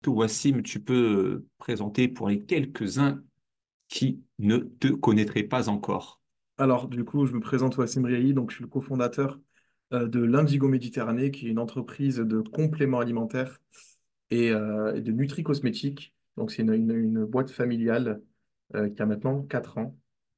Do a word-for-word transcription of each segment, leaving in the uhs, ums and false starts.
Wassim, tu peux euh, présenter pour les quelques-uns qui ne te connaîtraient pas encore. Alors, du coup, je me présente Wassim Riahi, donc je suis le cofondateur euh, de l'Indigo Méditerranée, qui est une entreprise de compléments alimentaires et, euh, et de nutri-cosmétiques. Donc, c'est une, une- une boîte familiale euh, qui a maintenant quatre ans.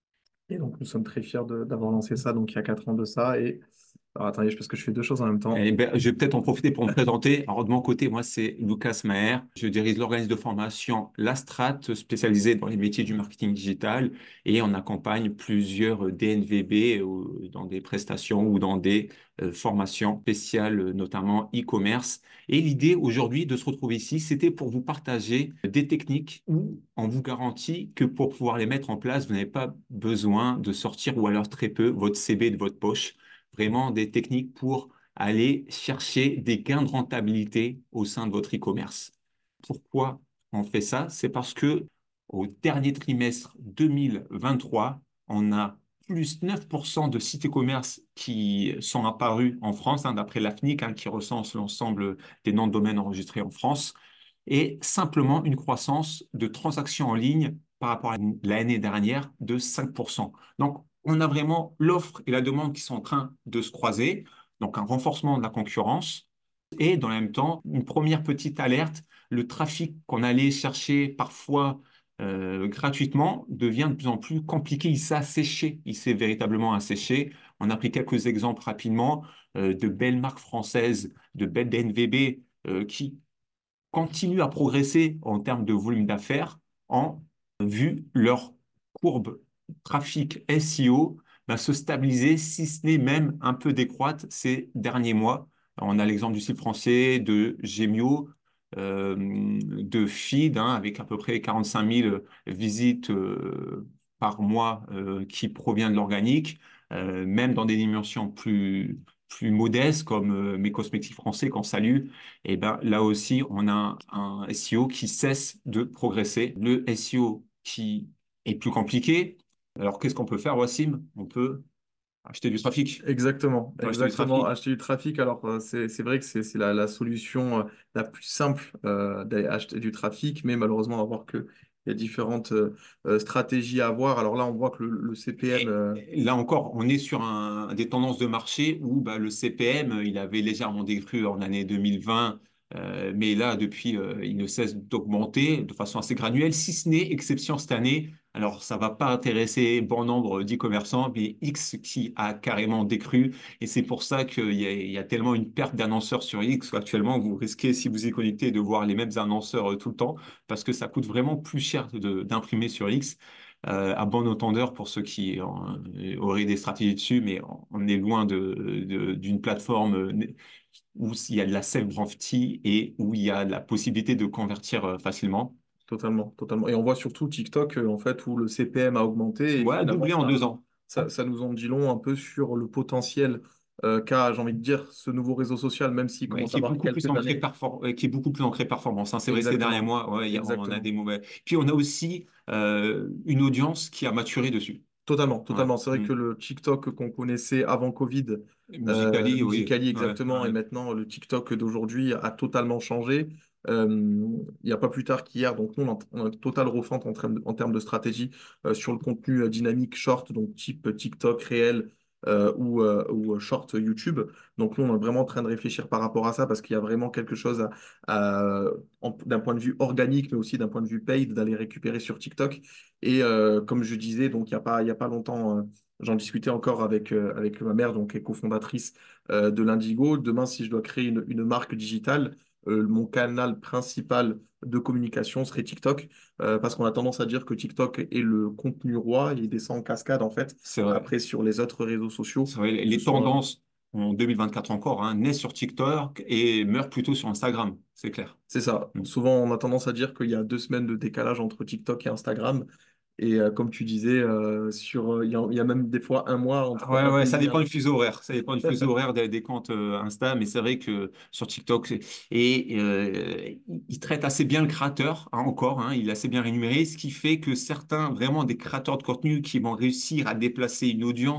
Et donc, nous sommes très fiers de- d'avoir lancé ça, donc il y a quatre ans de ça. Et alors, attendez, parce que je fais deux choses en même temps. Eh ben, je vais peut-être en profiter pour me présenter. Alors, de mon côté, moi, c'est Lucas Maher. Je dirige l'organisme de formation Lastrat, spécialisé dans les métiers du marketing digital, et on accompagne plusieurs D N V B euh, dans des prestations ou dans des euh, formations spéciales, euh, notamment e-commerce. Et l'idée aujourd'hui de se retrouver ici, c'était pour vous partager des techniques où on vous garantit que pour pouvoir les mettre en place, vous n'avez pas besoin de sortir ou alors très peu votre C B de votre poche. Vraiment des techniques pour aller chercher des gains de rentabilité au sein de votre e-commerce. Pourquoi on fait ça? C'est parce que au dernier trimestre deux mille vingt-trois, on a plus neuf pour cent de sites e-commerce qui sont apparus en France, hein, d'après l'AFNIC, hein, qui recense l'ensemble des noms de domaines enregistrés en France, et simplement une croissance de transactions en ligne par rapport à l'année dernière de cinq pour cent. Donc, on a vraiment l'offre et la demande qui sont en train de se croiser, donc un renforcement de la concurrence et dans le même temps, une première petite alerte, le trafic qu'on allait chercher parfois euh, gratuitement devient de plus en plus compliqué, il s'est asséché, il s'est véritablement asséché. On a pris quelques exemples rapidement euh, de belles marques françaises, de belles D N V B euh, qui continuent à progresser en termes de volume d'affaires en vu leur courbe trafic S E O bah, se stabiliser, si ce n'est même un peu décroître ces derniers mois. On a l'exemple du site français de Gemio, euh, de Feed, hein, avec à peu près quarante-cinq mille visites euh, par mois euh, qui provient de l'organique, euh, même dans des dimensions plus, plus modestes comme euh, mes cosmétiques français qu'on salue. Et ben là aussi, on a un S E O qui cesse de progresser. Le S E O qui est plus compliqué. Alors, qu'est-ce qu'on peut faire, Wassim? On peut acheter du trafic. Exactement, On peut acheter du exactement. trafic. Acheter du trafic, alors euh, c'est c'est vrai que c'est c'est la, la solution euh, la plus simple euh, d'aller acheter du trafic, mais malheureusement, on va voir qu'il y a différentes euh, euh, stratégies à avoir. Alors là, on voit que le, le C P M, Et euh, là encore, on est sur un, des tendances de marché où bah, le C P M, il avait légèrement décru en année deux mille vingt, euh, mais là, depuis, euh, il ne cesse d'augmenter de façon assez graduelle, si ce n'est exception cette année. Alors, ça va pas intéresser bon nombre d'e-commerçants, mais X qui a carrément décru. Et c'est pour ça qu'il y a, il y a tellement une perte d'annonceurs sur X. Actuellement, vous risquez, si vous y connectez, de voir les mêmes annonceurs euh, tout le temps, parce que ça coûte vraiment plus cher de- d'imprimer sur X euh, à bon entendeur pour ceux qui euh, auraient des stratégies dessus, mais on est loin de, de- d'une plateforme euh, où il y a de la self-drafting et où il y a la possibilité de convertir euh, facilement. totalement, totalement. Et on voit surtout TikTok, euh, en fait, où le C P M a augmenté et Ouais, finalement, doublé en ça, deux ans. ça, ça nous en dit long un peu sur le potentiel euh, qu'a, j'ai envie de dire, ce nouveau réseau social, même s'il Ouais, commence qui à est avoir beaucoup plus quelques ancré années. perfor- euh, qui est beaucoup plus ancré performance, hein. C'est vrai, ces derniers Exactement, mois, ouais, il y a- on a des exactement. mauvais. Puis on a aussi euh, une audience qui a maturé dessus. Totalement, Ouais. totalement. C'est vrai Mm. que le TikTok qu'on connaissait avant Covid, euh, Musical.ly, oui. Musical.ly Ouais, exactement, et ouais. maintenant le TikTok d'aujourd'hui a totalement changé. Euh, il n'y a pas plus tard qu'hier, donc nous, on a on a une totale refonte en, termes de en termes de stratégie euh, sur le contenu euh, dynamique short, donc type TikTok réel euh, ou, euh, ou short YouTube. Donc nous, on est vraiment en train de réfléchir par rapport à ça parce qu'il y a vraiment quelque chose à, à- en- d'un point de vue organique, mais aussi d'un point de vue paid, d'aller récupérer sur TikTok. Et euh, comme je disais, donc il n'y a pas, il y a pas longtemps, euh, j'en discutais encore avec, euh, avec ma mère, donc qui est cofondatrice euh, de l'Indigo. Demain, si je dois créer une, une marque digitale, euh, mon canal principal de communication serait TikTok, euh, parce qu'on a tendance à dire que TikTok est le contenu roi, il descend en cascade en fait, C'est vrai. après sur les autres réseaux sociaux, C'est vrai, que ce les soit... tendances en deux mille vingt-quatre encore, hein, naissent sur TikTok et meurent plutôt sur Instagram, c'est clair. C'est ça. Mm. Souvent, on a tendance à dire qu'il y a deux semaines de décalage entre TikTok et Instagram. Et euh, comme tu disais, euh, sur, euh, il y a, il y a même des fois un mois entre Ouais, un ouais, pays ça et dépend un. du fuseau horaire. Ça dépend du fuseau horaire des, des comptes euh, Insta, mais c'est vrai que sur TikTok, c'est- et euh, il il traite assez bien le créateur, hein, encore, hein, il est assez bien rémunéré, ce qui fait que certains, vraiment des créateurs de contenu qui vont réussir à déplacer une audience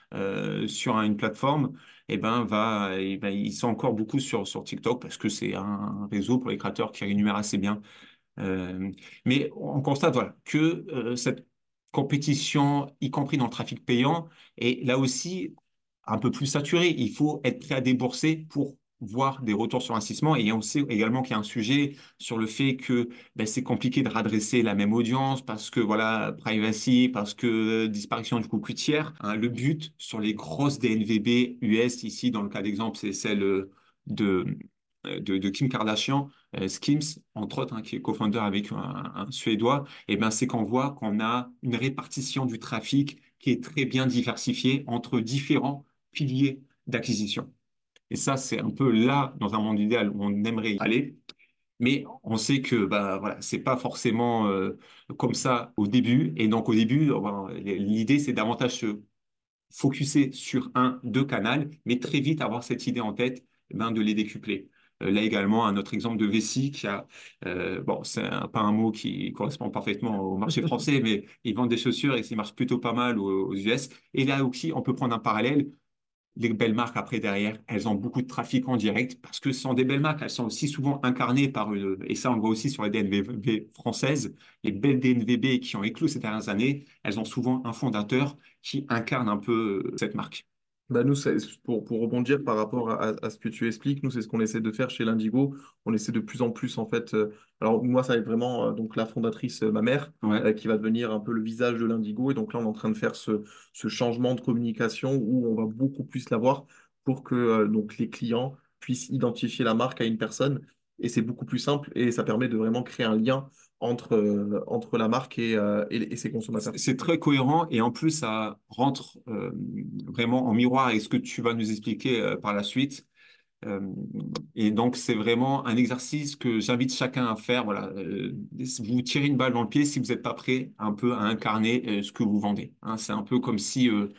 euh, sur une plateforme, eh ben, va, eh ben, ils sont encore beaucoup sur, sur TikTok parce que c'est un réseau pour les créateurs qui rémunère assez bien. Euh, mais on constate voilà, que euh, cette compétition, y compris dans le trafic payant, est là aussi un peu plus saturée. Il faut être prêt à débourser pour voir des retours sur investissement. Et on sait également qu'il y a un sujet sur le fait que ben, c'est compliqué de redresser la même audience parce que voilà, privacy, parce que disparition du coût tiers. Hein, le but sur les grosses D N V B U S, ici dans le cas d'exemple, c'est celle de, de, de Kim Kardashian, euh, Skims, entre autres, hein, qui est co-founder avec un, un Suédois, et ben, c'est qu'on voit qu'on a une répartition du trafic qui est très bien diversifiée entre différents piliers d'acquisition. Et ça, c'est un peu là, dans un monde idéal, où on aimerait y aller. Mais on sait que bah, voilà, c'est pas forcément euh, comme ça au début. Et donc, au début, euh, l'idée, c'est davantage se focuser sur un, deux canaux, mais très vite avoir cette idée en tête eh ben, de les décupler. Euh, là également, un autre exemple de Vessi qui a, euh, bon, c'est un- pas un mot qui correspond parfaitement au marché français, mais ils vendent des chaussures et ça marche plutôt pas mal aux, aux U S. Et là aussi, on peut prendre un parallèle. Les belles marques, après, derrière, elles ont beaucoup de trafic en direct parce que ce sont des belles marques. Elles sont aussi souvent incarnées par une, et ça, on le voit aussi sur les D N V B françaises, les belles D N V B qui ont éclos ces dernières années, elles ont souvent un fondateur qui incarne un peu euh, cette marque. Bah nous, c'est- pour, pour rebondir par rapport à, à ce que tu expliques, nous, c'est ce qu'on essaie de faire chez l'Indigo. On essaie de plus en plus, en fait. euh, alors, moi, ça va être vraiment euh, donc, la fondatrice, euh, ma mère, Ouais. euh, qui va devenir un peu le visage de l'Indigo. Et donc là, on est en train de faire ce, ce changement de communication où on va beaucoup plus l'avoir pour que euh, donc, les clients puissent identifier la marque à une personne. Et c'est beaucoup plus simple et ça permet de vraiment créer un lien entre, euh, entre la marque et, euh, et, et ses consommateurs. C'est c'est très cohérent et en plus, ça rentre euh, vraiment en miroir avec ce que tu vas nous expliquer euh, par la suite. Euh, et donc, c'est vraiment un exercice que j'invite chacun à faire. Voilà, euh, vous tirez une balle dans le pied si vous n'êtes pas prêt un peu à incarner euh, ce que vous vendez. Hein, c'est un peu comme si euh,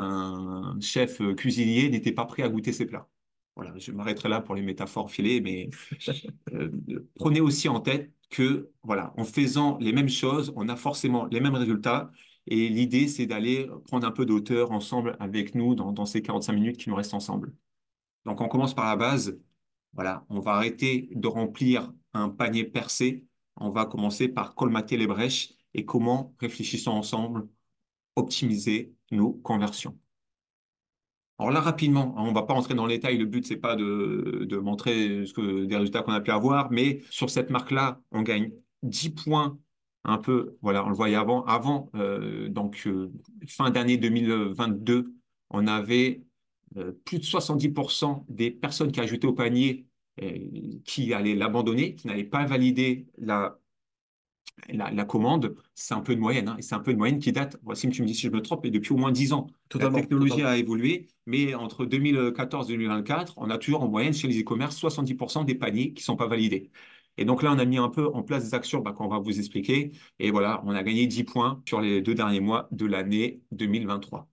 un chef euh, cuisinier n'était pas prêt à goûter ses plats. Voilà, je m'arrêterai là pour les métaphores filées, mais euh, prenez aussi en tête que, voilà, en faisant les mêmes choses, on a forcément les mêmes résultats. Et l'idée, c'est d'aller prendre un peu d'auteur ensemble avec nous dans, dans ces quarante-cinq minutes qui nous restent ensemble. Donc, on commence par la base. Voilà, on va arrêter de remplir un panier percé. On va commencer par colmater les brèches et comment, réfléchissons ensemble, optimiser nos conversions. Alors là, rapidement, hein, on ne va pas rentrer dans les détails. Le but, c'est pas de, de montrer ce que, des résultats qu'on a pu avoir, mais sur cette marque-là, on gagne dix points un peu. Voilà, on le voyait avant. Avant, euh, donc euh, fin d'année deux mille vingt-deux, on avait euh, plus de soixante-dix pour cent des personnes qui ajoutaient au panier euh, qui allaient l'abandonner, qui n'allaient pas valider la la, la commande, c'est un peu de moyenne, hein, et c'est un peu de moyenne qui date, voici, tu me dis si je me trompe, mais depuis au moins dix ans. La Totalement, technologie totalement. a évolué, mais entre deux mille quatorze et deux mille vingt-quatre, on a toujours en moyenne chez les e-commerce soixante-dix pour cent des paniers qui ne sont pas validés. Et donc là, on a mis un peu en place des actions bah, qu'on va vous expliquer. Et voilà, on a gagné dix points sur les deux derniers mois de l'année deux mille vingt-trois.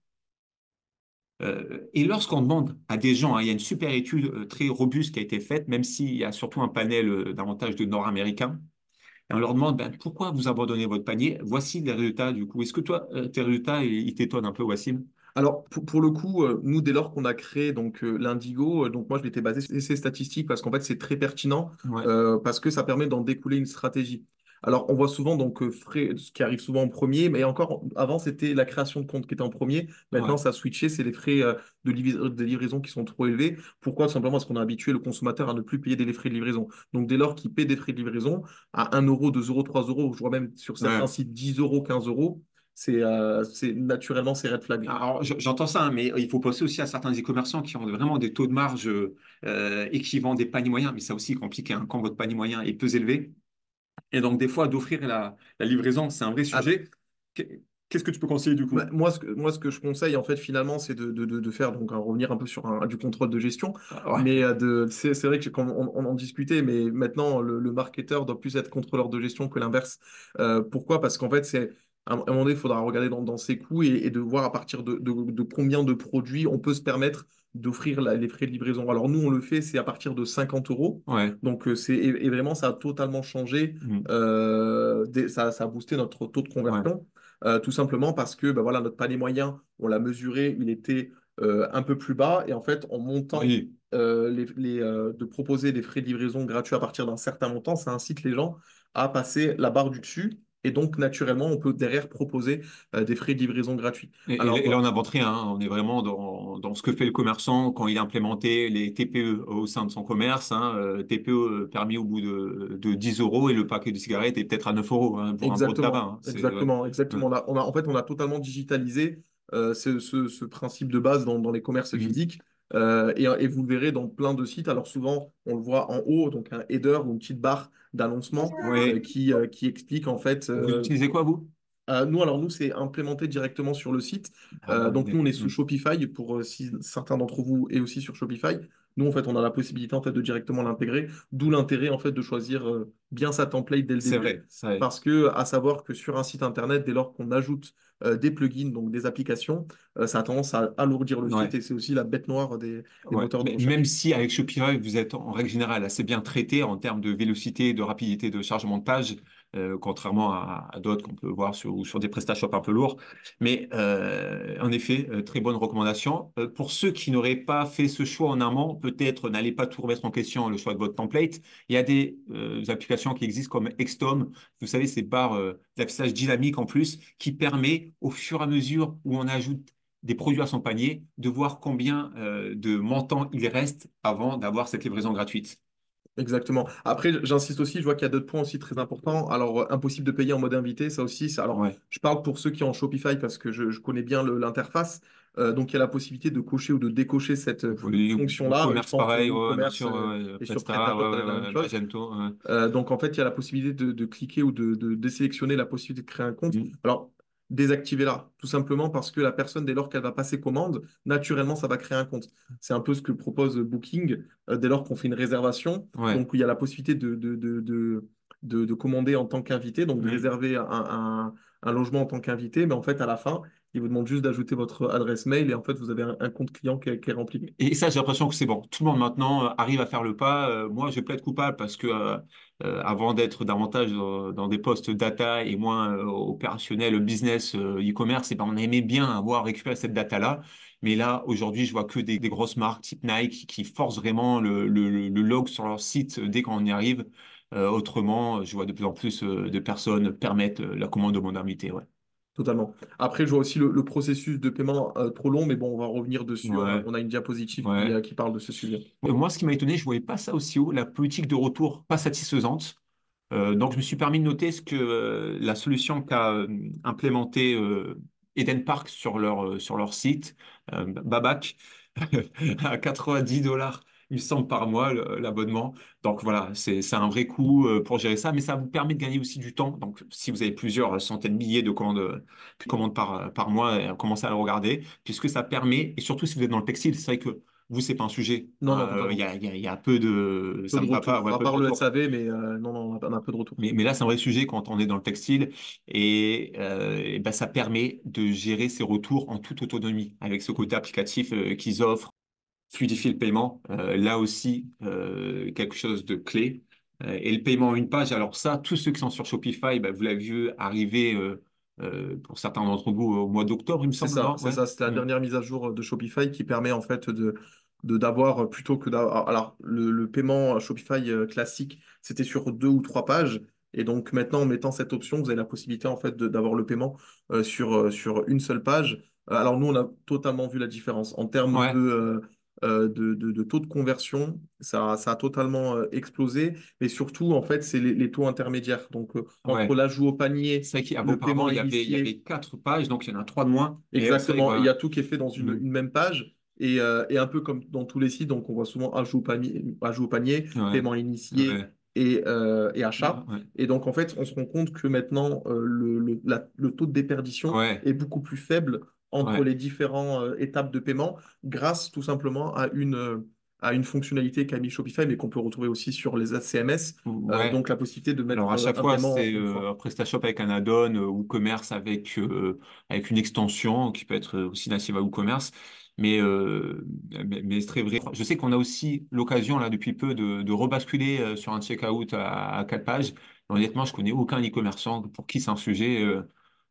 Euh, et lorsqu'on demande à des gens, hein, il y a une super étude euh, très robuste qui a été faite, même s'il y a surtout un panel euh, davantage de Nord-Américains, et on leur demande ben, pourquoi vous abandonnez votre panier. Voici les résultats du coup. Est-ce que toi, euh, tes résultats, ils ils t'étonnent un peu, Wassim? Alors, pour, pour le coup, euh, nous, dès lors qu'on a créé donc euh, l'Indigo, euh, donc moi, je m'étais basé sur ces statistiques parce qu'en fait, c'est très pertinent Ouais, euh, parce que ça permet d'en découler une stratégie. Alors, on voit souvent donc euh, frais, ce qui arrive souvent en premier, mais encore avant, c'était la création de compte qui était en premier. Maintenant, ouais. ça a switché, c'est les frais euh, de, livi- de livraison qui sont trop élevés. Pourquoi? Tout simplement parce qu'on a habitué le consommateur à ne plus payer des frais de livraison. Donc, dès lors qu'il paie des frais de livraison à un euro, deux euros, trois euros, je vois même sur certains Ouais. sites dix euros, quinze euros, c'est euh, c'est naturellement c'est red flag. Alors, j- j'entends ça, hein, mais il faut penser aussi à certains e-commerçants qui ont vraiment des taux de marge euh, et qui vendent des paniers moyens. Mais ça aussi est compliqué hein, quand votre panier moyen est peu élevé. Et donc, des fois, d'offrir la, la livraison, c'est un vrai sujet. Qu'est- Qu'est-ce que tu peux conseiller du Bah, coup? Moi, ce que, moi, ce que je conseille, en fait, finalement, c'est de, de, de, de faire, donc, à revenir un peu sur un- du contrôle de gestion. Ah, ouais, Mais euh, de, c'est, c'est vrai que quand on, on en discutait, mais maintenant, le, le marketeur doit plus être contrôleur de gestion que l'inverse. Euh, pourquoi? Parce qu'en fait, c'est, à un à un moment donné, il faudra regarder dans, dans ses coûts et, et de voir à partir de, de, de combien de produits on peut se permettre d'offrir la- les frais de livraison. Alors, nous, on le fait, c'est à partir de cinquante euros. ouais. Donc, euh, c'est, et, et vraiment, ça a totalement changé. Mm. Euh, des- ça, ça a boosté notre taux de Ouais. conversion. Euh, tout simplement parce que bah, voilà, notre panier moyen, on l'a mesuré, il était euh, un peu plus bas. Et en fait, en montant, Oui. euh, les, les, euh, de proposer des frais de livraison gratuits à partir d'un certain montant, ça incite les gens à passer la barre du dessus. Et donc, naturellement, on peut derrière proposer euh, des frais de livraison gratuits. Et, et là, et là, Alors, on n'invente rien, hein. On est vraiment dans, dans ce que fait le commerçant quand il a implémenté les T P E au sein de son commerce, hein. Euh, T P E permis au bout de, de dix euros et le paquet de cigarettes est peut-être à neuf euros, hein, pour un gros tabac, exactement, hein. C'est, ouais. exactement, Ouais. exactement. On a, on a- en fait, on a totalement digitalisé euh, ce, ce- ce principe de base dans, dans les commerces Mhm. physiques. Euh, et, et vous le verrez dans plein de sites. Alors souvent, on le voit en haut, donc un header ou une petite barre d'annoncement euh, Ouais. qui, euh, qui explique en fait. Vous euh, utilisez quoi, vous? euh, nous, alors nous, c'est implémenté directement sur le site. Ah, Euh, donc mais- nous, on est sous mhm. Shopify pour euh, si certains d'entre vous est aussi sur Shopify. Nous, en fait, on a la possibilité en fait de directement l'intégrer. D'où l'intérêt en fait de choisir euh, bien sa template dès le C'est début, vrai, ça. parce que à savoir que sur un site internet, dès lors qu'on ajoute euh, des plugins, donc des applications, euh, ça a tendance à alourdir le site Ouais. et c'est aussi la bête noire des, des Ouais. moteurs de Mais même recherche. si avec Shopify, vous êtes en règle générale assez bien traité en termes de vélocité, de rapidité de chargement de page, euh, contrairement à, à d'autres qu'on peut voir sur, ou sur des PrestaShop un peu lourds. Mais euh, en effet, euh, très bonne recommandation. Euh, pour ceux qui n'auraient pas fait ce choix en amont, peut-être n'allez pas tout remettre en question le choix de votre template. Il y a des euh, applications qui existent comme Xtom. Vous savez, ces barres euh, d'affichage dynamique en plus qui permet au fur et à mesure où on ajoute des produits à son panier, de voir combien euh, de montants il reste avant d'avoir cette livraison gratuite. Exactement. Après, j'insiste aussi, je vois qu'il y a d'autres points aussi très importants. Alors, euh, impossible de payer en mode invité, ça aussi. ça- Alors, Ouais. je parle pour ceux qui ont en Shopify parce que je, je connais bien le- l'interface. Euh, donc, il y a la possibilité de cocher ou de décocher cette euh, Oui, fonction-là. Je WooCommerce pense que pareil, ouais, ouais, bien WooCommerce sûr, euh, ouais, ouais, et sur Presta, PrestaShop, ouais, ça va ouais, être la même ouais, chose. Magento. Ouais. Euh, donc, en fait, il y a la possibilité de, de cliquer ou de, de désélectionner la possibilité de créer un compte. Mm. Alors, désactivez-la, tout simplement parce que la personne, dès lors qu'elle va passer commande, naturellement, ça va créer un compte. C'est un peu ce que propose Booking euh, dès lors qu'on fait une réservation. Ouais. Donc, il y a la possibilité de, de, de, de, de- de commander en tant qu'invité, donc de Mm. réserver un, un- un logement en tant qu'invité. Mais en fait, à la fin, il vous demande juste d'ajouter votre adresse mail et en fait, vous avez un, un compte client qui est, qui est rempli. Et ça, j'ai l'impression que c'est bon. Tout le monde maintenant euh, arrive à faire le pas. Euh, moi, je plaide coupable parce que euh, euh, avant d'être davantage dans, dans des postes data et moins euh, opérationnel, business, euh, e-commerce, et ben, on aimait bien avoir récupéré cette data-là. Mais là, aujourd'hui, je vois que des, des grosses marques type Nike qui forcent vraiment le, le, le log sur leur site dès qu'on y arrive. Euh, autrement, je vois de plus en plus euh, de personnes permettre euh, la commande de mon invité. Ouais. Totalement. Après, je vois aussi le, le processus de paiement euh, trop long, mais bon, on va revenir dessus. On a, Ouais. on a une diapositive qui, Ouais. euh, qui parle de ce sujet. Euh, Moi, ce qui m'a étonné, je ne voyais pas ça aussi haut, la politique de retour pas satisfaisante. Euh, donc, je me suis permis de noter ce que euh, la solution qu'a euh, implémentée euh, Eden Park sur leur, euh, sur leur site, euh, Babac, à quatre-vingt-dix dollars, il me semble, par mois, le- l'abonnement. Donc, voilà, c'est, c'est un vrai coût euh, pour gérer ça, mais ça vous permet de gagner aussi du temps. Donc, si vous avez plusieurs centaines de milliers de commandes, euh, commandes par, par mois, euh, commencez à le regarder, puisque ça permet, et surtout si vous êtes dans le textile, c'est vrai que vous, c'est pas un sujet. Non, non, Euh, Il y totalement. a, il y a, il y a peu de... Peu Ça de me va pas, retour. ouais, À peu de part le retour. S A V, mais euh, non, non, on a, on a peu de retour. Mais, mais là, c'est un vrai sujet quand on est dans le textile et, euh, et ben, ça permet de gérer ses retours en toute autonomie avec ce côté applicatif euh, qu'ils offrent, fluidifier le paiement. Euh, là aussi, euh, quelque chose de clé. Euh, et le paiement en une page, alors ça, tous ceux qui sont sur Shopify, ben, vous l'avez vu arriver euh, euh, pour certains d'entre vous au mois d'octobre, il me C'est semble, ça, non? c'est Ouais. ça. C'était la Mm. dernière mise à jour de Shopify qui permet en fait de, de d'avoir plutôt que d'avoir. Alors, le, le paiement Shopify euh, classique, c'était sur deux ou trois pages. Et donc maintenant, en mettant cette option, vous avez la possibilité en fait de- d'avoir le paiement euh, sur, euh, sur une seule page. Euh, Alors nous, on a totalement vu la différence en termes de, Ouais, euh, euh, de, de- de taux de conversion. Ça, ça a totalement euh, explosé. Mais surtout, en fait, c'est les, les taux intermédiaires. Donc euh, entre ouais. l'ajout au panier, C'est vrai le qu'auparavant, paiement il y avait, il y avait initié. quatre pages, donc il y en a trois de moins. Et euh, c'est vrai que, Exactement, et il y ouais. a tout qui est fait dans une, Mm. une même page. Et, euh, et un peu comme dans tous les sites, donc on voit souvent ajout au panier, ajout au panier, Ouais, paiement initié ouais, et, euh, et achat. ouais, Et donc en fait, on se rend compte que maintenant, euh, le, le, la- le taux de déperdition ouais, est beaucoup plus faible entre ouais. les différentes étapes de paiement grâce tout simplement à une, euh, à une fonctionnalité qu'a mis Shopify, mais qu'on peut retrouver aussi sur les C M S. Euh, Ouais. donc la possibilité de Alors mettre à euh, chaque un fois, paiement c'est une euh, fois. un PrestaShop avec un add-on euh, ou commerce avec, euh, avec une extension qui peut être aussi native à WooCommerce. Mais, euh, mais, mais c'est très vrai. Je sais qu'on a aussi l'occasion là depuis peu de, de rebasculer euh, sur un checkout à, à quatre pages. Honnêtement, je connais aucun e-commerçant pour qui c'est un sujet. euh,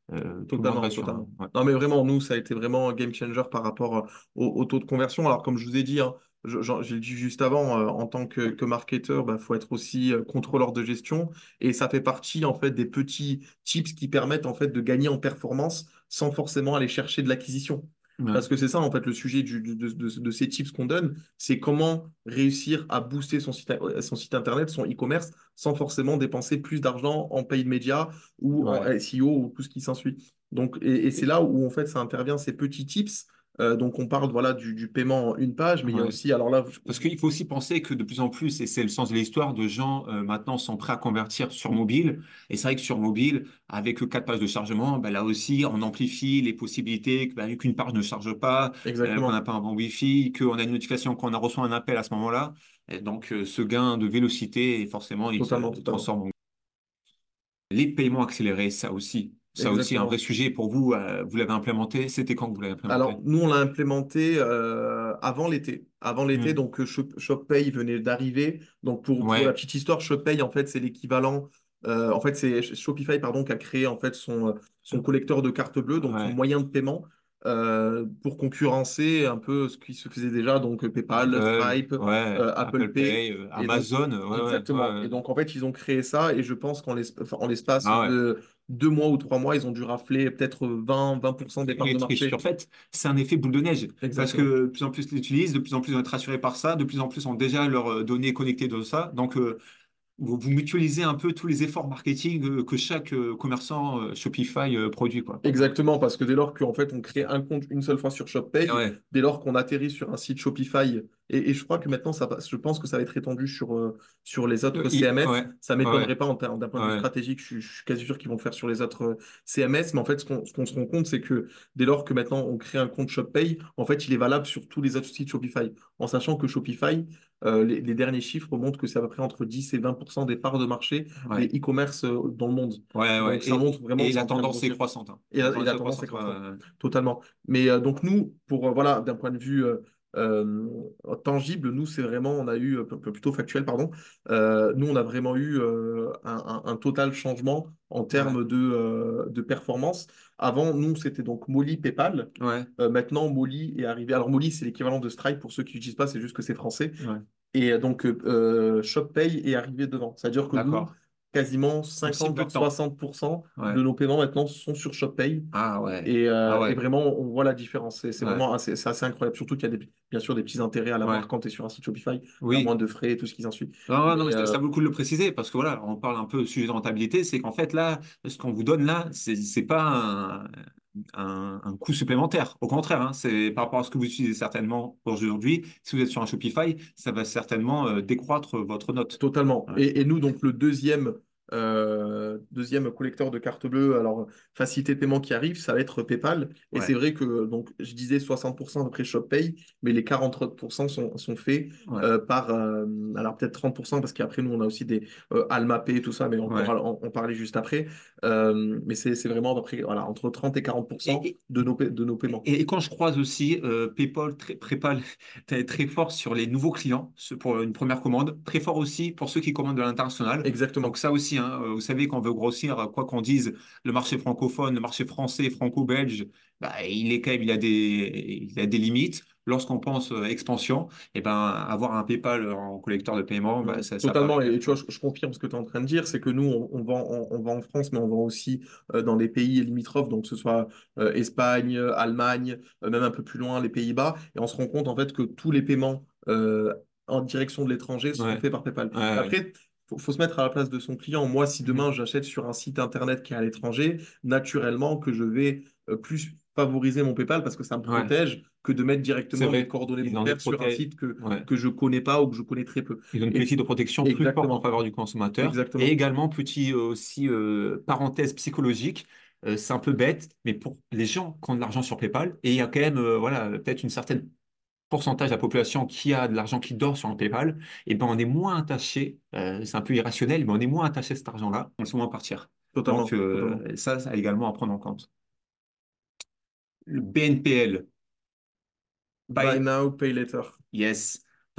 euh, tout le monde Totalement, reste sur un. totalement. Ouais. Non, mais vraiment, nous, ça a été vraiment un game changer par rapport euh, au, au taux de conversion. Alors, comme je vous ai dit, hein, je- j'en- j'ai dit juste avant, euh, en tant que, que marketeur, il faut être aussi euh, contrôleur de gestion. Et ça fait partie, en fait, des petits tips qui permettent, en fait, de gagner en performance sans forcément aller chercher de l'acquisition. Ouais. Parce que c'est ça, en fait, le sujet du- du- de, de- de ces tips qu'on donne, c'est comment réussir à booster son site, son site internet, son e-commerce, sans forcément dépenser plus d'argent en paid media ou en Ouais. S E O ou tout ce qui s'ensuit. Donc, et, et c'est là où en fait ça intervient ces petits tips. Euh, donc on parle voilà du, du paiement en une page, mais il y a Ouais. aussi, alors là, je- Parce qu'il faut aussi penser que de plus en plus, et c'est le sens de l'histoire, de gens euh, maintenant sont prêts à convertir sur mobile. Et c'est vrai que sur mobile, avec euh, quatre pages de chargement, bah, là aussi, on amplifie les possibilités que, bah, qu'une page ne charge pas, euh, qu'on n'a exactement, pas un bon Wi-Fi, qu'on a une notification, qu'on a reçu un appel à ce moment-là. Et donc, euh, ce gain de vélocité, forcément, il se totalement, totalement, transforme en... Les paiements accélérés, ça aussi. Ça aussi, un vrai exactement. sujet pour vous. Euh, vous l'avez implémenté. C'était quand que vous l'avez Alors implémenté? nous on l'a implémenté euh, avant l'été, avant l'été, Hmm. donc euh, Shop- ShopPay venait d'arriver. Donc pour pour la Ouais. petite histoire, ShopPay en fait c'est l'équivalent. Euh, en fait c'est Shopify pardon qui a créé en fait son euh, son collecteur de carte bleue, donc son Ouais. moyen de paiement. Euh, pour concurrencer un peu ce qui se faisait déjà, donc euh, PayPal, Apple, Stripe, ouais, euh, Apple Apple Pay. Pay, euh, Et donc, Amazon, ouais, ouais, exactement. Et ouais. donc, en fait, ils ont créé ça. Et je pense qu'en l'esp- enfin, en l'espace Ah ouais. de deux mois ou trois mois, ils ont dû rafler peut-être vingt, vingt pour cent des parts Et de et marché. sur fait, c'est un effet boule de neige parce que Exactement. de plus en plus l'utilisent, de plus en plus vont être rassurés par ça, de plus en plus ont déjà leurs euh, données connectées de ça. Donc, euh, vous, vous mutualisez un peu tous les efforts marketing euh, que chaque euh, commerçant euh, Shopify euh, produit, quoi. Exactement, parce que dès lors qu'en fait on crée un compte une seule fois sur ShopPay, Ouais. dès lors qu'on atterrit sur un site Shopify, et, et je crois que maintenant ça, va- je pense que ça va être étendu sur, euh, sur les Euh, autres il- C M S, ouais, ça ouais, m'étonnerait pas en termes d'un point de vue ouais. stratégique, je, suis je suis quasi sûr qu'ils vont le faire sur les autres euh, C M S, mais en fait ce qu'on ce qu'on se rend compte c'est que dès lors que maintenant on crée un compte ShopPay, en fait il est valable sur tous les autres sites Shopify, en sachant que Shopify, euh, les, les derniers chiffres montrent que c'est à peu près entre dix et vingt pour cent des parts de marché des Ouais, e-commerce euh, dans le monde. ouais, ouais. Donc ça Et, montre vraiment que et c'est la en train de tendance est grossir. croissante, hein. Et La la, et tendance la est tendance est croissante. croissante, Ouais, totalement. Mais euh, donc nous, pour euh, voilà, d'un point de vue euh, euh, tangible, nous c'est vraiment, on a eu euh, p- p- plutôt factuel, pardon. Euh, nous on a vraiment eu euh, un, un- un total changement en ouais, termes de, euh, de performance. Avant, nous c'était donc Molly, PayPal. ouais, Euh, maintenant, Molly est arrivé. Alors Molly, c'est l'équivalent de Stripe pour ceux qui n'utilisent pas, c'est juste que c'est français. ouais. Et euh, donc, euh, euh, ShopPay est arrivé devant. C'est-à-dire que nous, D'accord. quasiment En si cinquante peu de voire temps. soixante pour cent Ouais. de nos paiements maintenant sont sur ShopPay. Ah ouais. Et, Ah euh, et ouais. vraiment, on voit la différence. C'est c'est Ouais. vraiment assez, c'est assez incroyable. Surtout qu'il y a des, bien sûr des petits intérêts à l'avoir Ouais. quand tu es sur un site Shopify. Tu as moins Oui. de frais et tout ce qui s'ensuit. Non, non, non, Mais mais ça, euh, ça vaut le coup de le préciser parce que voilà, on parle un peu au sujet de rentabilité, c'est qu'en fait là, ce qu'on vous donne là, c'est c'est pas un, un, un coût supplémentaire. Au contraire, hein, c'est par rapport à ce que vous utilisez certainement aujourd'hui. Si vous êtes sur un Shopify, ça va certainement euh, décroître votre note. totalement. Ouais. Et, et nous, donc, le deuxième, euh, deuxième collecteur de carte bleue, alors facilité de paiement qui arrive, ça va être PayPal. Et c'est Ouais. vrai que, donc, je disais soixante pour cent après ShopPay, mais les quarante pour cent sont, sont faits Ouais. euh, par, euh, alors peut-être trente pour cent, parce qu'après, nous, on a aussi des euh, Alma Pay, tout ça, mais on Ouais. pourra en, en parler juste après. Euh, mais c'est c'est vraiment à peu près, voilà, entre trente et quarante pour cent Et, de nos, pa- de nos paiements. Et, et quand je croise aussi euh, PayPal, très, PayPal très, très fort sur les nouveaux clients ce- pour une première commande, très fort aussi pour ceux qui commandent de l'international. Donc Exactement. ça aussi, hein, euh, vous savez, qu'on veut grossir, euh, quoi qu'on dise, le marché francophone, le marché français, franco-belge, bah, il est quand même, il a des, il a des limites. Lorsqu'on pense euh, expansion, et ben, avoir un PayPal en collecteur de paiement, bah, Mm, ça, ça totalement. permet. Et, et tu vois, je, je confirme ce que tu es en train de dire, c'est que nous, on, on vend, on, on vend en France, mais on vend aussi euh, dans des pays limitrophes, donc que ce soit euh, Espagne, euh, Allemagne, euh, même un peu plus loin, les Pays-Bas. Et on se rend compte en fait que tous les paiements euh, en direction de l'étranger sont Ouais, faits par PayPal. ouais, ouais. Après, faut, faut se mettre à la place de son client. Moi, si demain Mhm. j'achète sur un site internet qui est à l'étranger, naturellement que je vais euh, plus favoriser mon PayPal parce que ça me Ouais, protège que de mettre c'est directement mes vrai. coordonnées Ils ont des bancaires sur un proté- site que, ouais. que je connais pas ou que je connais très peu. Ils ont une Et politique de protection plus forte en exactement, faveur du consommateur. Et exactement. également, petit euh, aussi euh, parenthèse psychologique, euh, c'est un peu bête, mais pour les gens qui ont de l'argent sur PayPal, et il y a quand même euh, voilà, peut-être une certaine pourcentage de la population qui a de l'argent qui dort sur un PayPal, et ben on est moins attaché, euh, c'est un peu irrationnel, mais on est moins attaché à cet argent-là, on le sent moins partir. Donc Totalement, totalement. euh, ça, ça a également à prendre en compte. Le B N P L, Buy Buy now, pay later. Yes.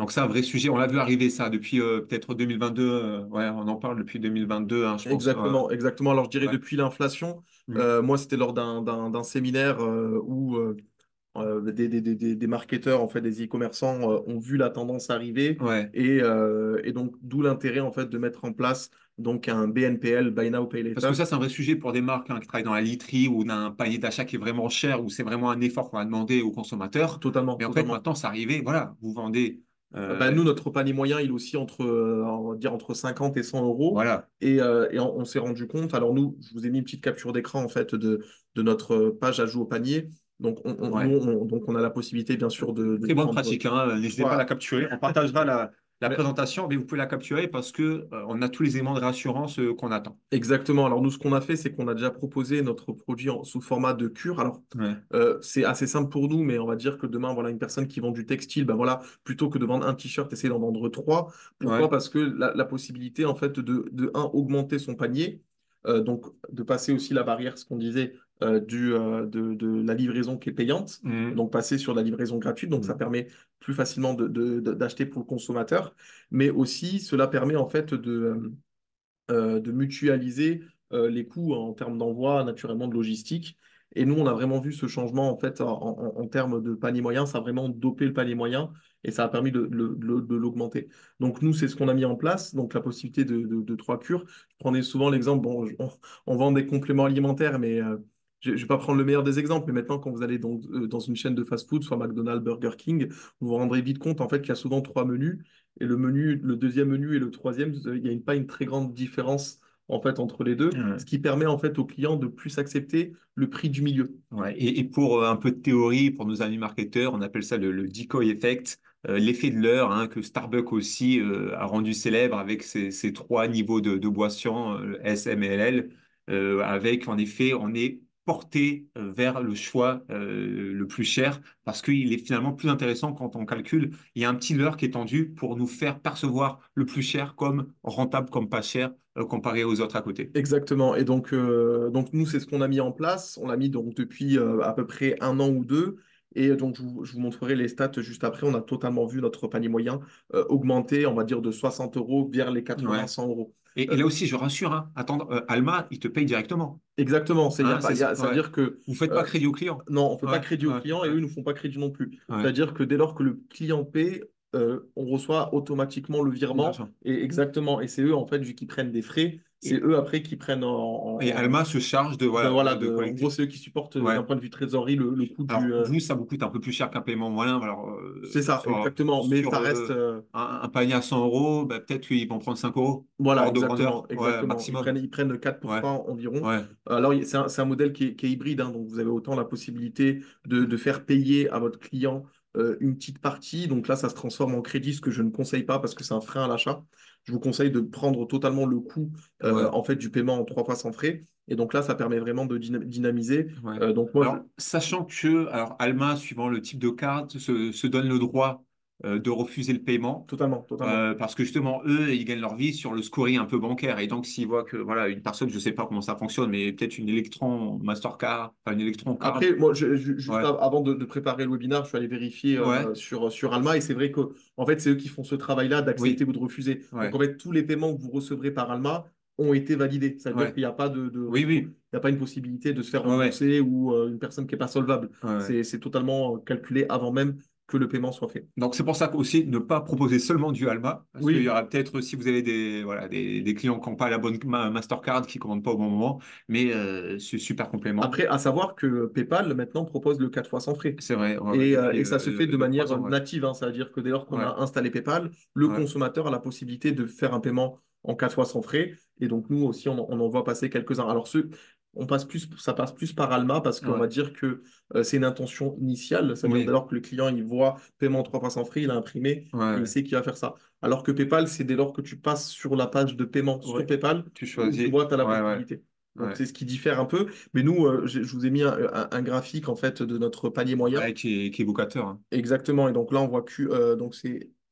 Donc, c'est un vrai sujet. On l'a vu arriver, ça, depuis euh, peut-être deux mille vingt-deux. Euh, ouais, on en parle depuis deux mille vingt-deux, hein, je pense. Euh, Exactement, exactement. Alors je dirais ouais. depuis l'inflation, Mm. euh, moi c'était lors d'un d'un- d'un séminaire euh, où euh, euh, des, des, des, des des marketeurs, en fait, des e-commerçants euh, ont vu la tendance arriver Ouais. et, euh, et donc d'où l'intérêt en fait de mettre en place donc un B N P L, Buy Now Pay Parce que Later. ça, c'est un vrai sujet pour des marques hein, qui travaillent dans la literie ou d'un panier d'achat qui est vraiment cher, où c'est vraiment un effort qu'on va demander aux consommateurs. Totalement, Mais en fait, totalement. maintenant, c'est arrivé. Voilà, vous vendez. Euh, bah, euh, nous, notre panier moyen, il est aussi entre, euh, on va dire entre cinquante et cent euros. voilà. Et, euh, et on, on s'est rendu compte, alors nous, je vous ai mis une petite capture d'écran en fait de, de notre page ajout au panier. Donc on, on- nous, Ouais. on, donc on a la possibilité bien sûr de, de Très bonne prendre pratique, hein. N'hésitez pas à la soit capturer. On partagera la, la présentation, mais vous pouvez la capturer parce que euh, on a tous les éléments de réassurance euh, qu'on attend. exactement. Alors nous, ce qu'on a fait, c'est qu'on a déjà proposé notre produit en- sous format de cure. Alors Ouais. euh, c'est assez simple pour nous, mais on va dire que demain, voilà, une personne qui vend du textile, ben voilà, plutôt que de vendre un t-shirt, essayer d'en vendre trois. Pourquoi? Ouais. Parce que la, la possibilité, en fait, de, de un, augmenter son panier, euh, donc de passer aussi la barrière, ce qu'on disait, euh, du, euh, de, de la livraison qui est payante, et Mhm. donc passer sur la livraison gratuite. Donc ça Mhm. permet plus facilement de, de- de- d'acheter pour le consommateur, mais aussi cela permet en fait de euh, euh, de mutualiser euh, les coûts en termes d'envoi, naturellement de logistique. Et nous, on a vraiment vu ce changement en fait en, en- en termes de panier moyen. Ça a vraiment dopé le panier moyen et ça a permis de, de- de- de l'augmenter. Donc nous, c'est ce qu'on a mis en place, donc la possibilité de, de- de trois cures. Je prenais souvent l'exemple, bon, je- on, on vend des compléments alimentaires, mais euh, je ne vais pas prendre le meilleur des exemples, mais maintenant, quand vous allez donc, euh, dans une chaîne de fast-food, soit McDonald's, Burger King, vous vous rendrez vite compte en fait qu'il y a souvent trois menus. Et le menu, le deuxième menu et le troisième, euh, il n'y a une- pas une très grande différence en fait entre les deux, Ouais. ce qui permet en fait aux clients de plus accepter le prix du milieu. Ouais. Et, et pour euh, un peu de théorie, pour nos amis marketeurs, on appelle ça le, le decoy effect, euh, l'effet de l'heure, hein, que Starbucks aussi euh, a rendu célèbre avec ses, ses trois niveaux de, de boissons, euh, S, M et L L, euh, avec en effet, on est porté euh, vers le choix euh, le plus cher parce qu'il est finalement plus intéressant quand on calcule. Il y a un petit leurre qui est tendu pour nous faire percevoir le plus cher comme rentable, comme pas cher, euh, comparé aux autres à côté. Exactement. Et donc, euh, donc nous, c'est ce qu'on a mis en place. On l'a mis donc depuis euh, à peu près un an ou deux. Et donc, je vous, je vous montrerai les stats juste après. On a totalement vu notre panier moyen euh, augmenter, on va dire, de soixante euros vers les quatre-vingts, Ouais. cent euros. Et, et Euh, là aussi, je rassure, hein, attendre, euh, Alma, il te paye directement. exactement. C'est, y a Hein, pas, c'est y ça, a, ouais. c'est-à-dire que Vous faites pas euh, crédit au client. non, on ne fait pas Ouais, crédit aux ouais, clients et ouais, eux ne font pas crédit non plus. ouais. C'est-à-dire que dès lors que le client paie, euh, on reçoit automatiquement le virement. L'argent. Et exactement. Et c'est eux, en fait, vu qu'ils prennent des frais, c'est Et, eux après qui prennent en, et en- en- Alma se charge de, de, voilà, voilà, de, de de, en gros, collecter. c'est eux qui supportent euh, Ouais. d'un point de vue trésorerie le, le coût du. Alors, euh, vous, ça vous coûte un peu plus cher qu'un paiement moyen. Alors, c'est euh, ça, sur, exactement. Mais sur ça reste. euh, euh, un, un panier à cent euros, bah, peut-être qu'ils vont prendre cinq euros. Voilà, Hors de exactement, grandeur. Ouais, exactement. Ils maximum. prennent, ils prennent quatre pour Ouais, cent environ. ouais, Alors, c'est un, c'est un modèle qui est, qui est hybride, hein, donc vous avez autant la possibilité de, de faire payer à votre client euh, une petite partie. Donc là, ça se transforme en crédit, ce que je ne conseille pas parce que c'est un frein à l'achat. Je vous conseille de prendre totalement le coût euh, ouais, en fait du paiement en trois fois sans frais. Et donc là, ça permet vraiment de dyna- dynamiser. ouais. Euh, donc moi, je... Alors, sachant que, alors, Alma, suivant le type de carte, se, se donne le droit euh, de refuser le paiement. totalement, totalement. Euh, parce que justement, eux, ils gagnent leur vie sur le scoring un peu bancaire. Et donc, s'ils voient que voilà, une personne, je ne sais pas comment ça fonctionne, mais peut-être une Electron Mastercard, enfin une Electron Card. Après, moi, je- je- juste Ouais, av- avant de, de préparer le webinaire, je suis allé vérifier ouais, euh, sur, sur Alma et c'est vrai que en fait, c'est eux qui font ce travail-là d'accepter oui, ou de refuser. Donc, ouais, en fait, tous les paiements que vous recevrez par Alma ont été validés. Ça veut dire ouais, qu'il n'y a pas de, de oui, rétro, oui, il n'y a pas une possibilité de se faire ouais, ouais, rembourser ou euh, une personne qui n'est pas solvable. ouais, ouais. C'est, c'est totalement euh, calculé avant même que le paiement soit fait. Donc, c'est pour ça qu'aussi, ne pas proposer seulement du Alma, parce qu'il y Oui. aura peut-être, si vous avez des, voilà, des, des clients qui n'ont pas la bonne ma- Mastercard, qui ne commandent pas au bon moment, mais euh, c'est super complément. Après, à savoir que PayPal maintenant propose le quatre fois sans frais. C'est vrai, ouais, ouais, Et, euh, depuis et ça se fait euh, de deux, trois manière ans, ouais, native, hein. C'est-à-dire que dès lors qu'on ouais, a installé PayPal, le ouais, consommateur a la possibilité de faire un paiement en quatre fois sans frais. Et donc nous aussi, on, on en voit passer quelques-uns. Alors ceux, on passe plus, ça passe plus par Alma parce qu'on ouais, va dire que euh, c'est une intention initiale. C'est-à-dire dès oui, lors que le client il voit paiement trois fois sans frais, il a imprimé ouais, et il ouais, sait qu'il va faire ça. Alors que PayPal, c'est dès lors que tu passes sur la page de paiement sur ouais. PayPal Tu où tu choisis, vois, tu as la ouais, ouais, possibilité. Donc ouais. c'est ce qui diffère un peu. Mais nous, euh, je, je vous ai mis un, un- un graphique en fait de notre panier moyen. Ouais, qui est, qui est évocateur, hein. Exactement. Et donc là, on voit que euh, donc c'est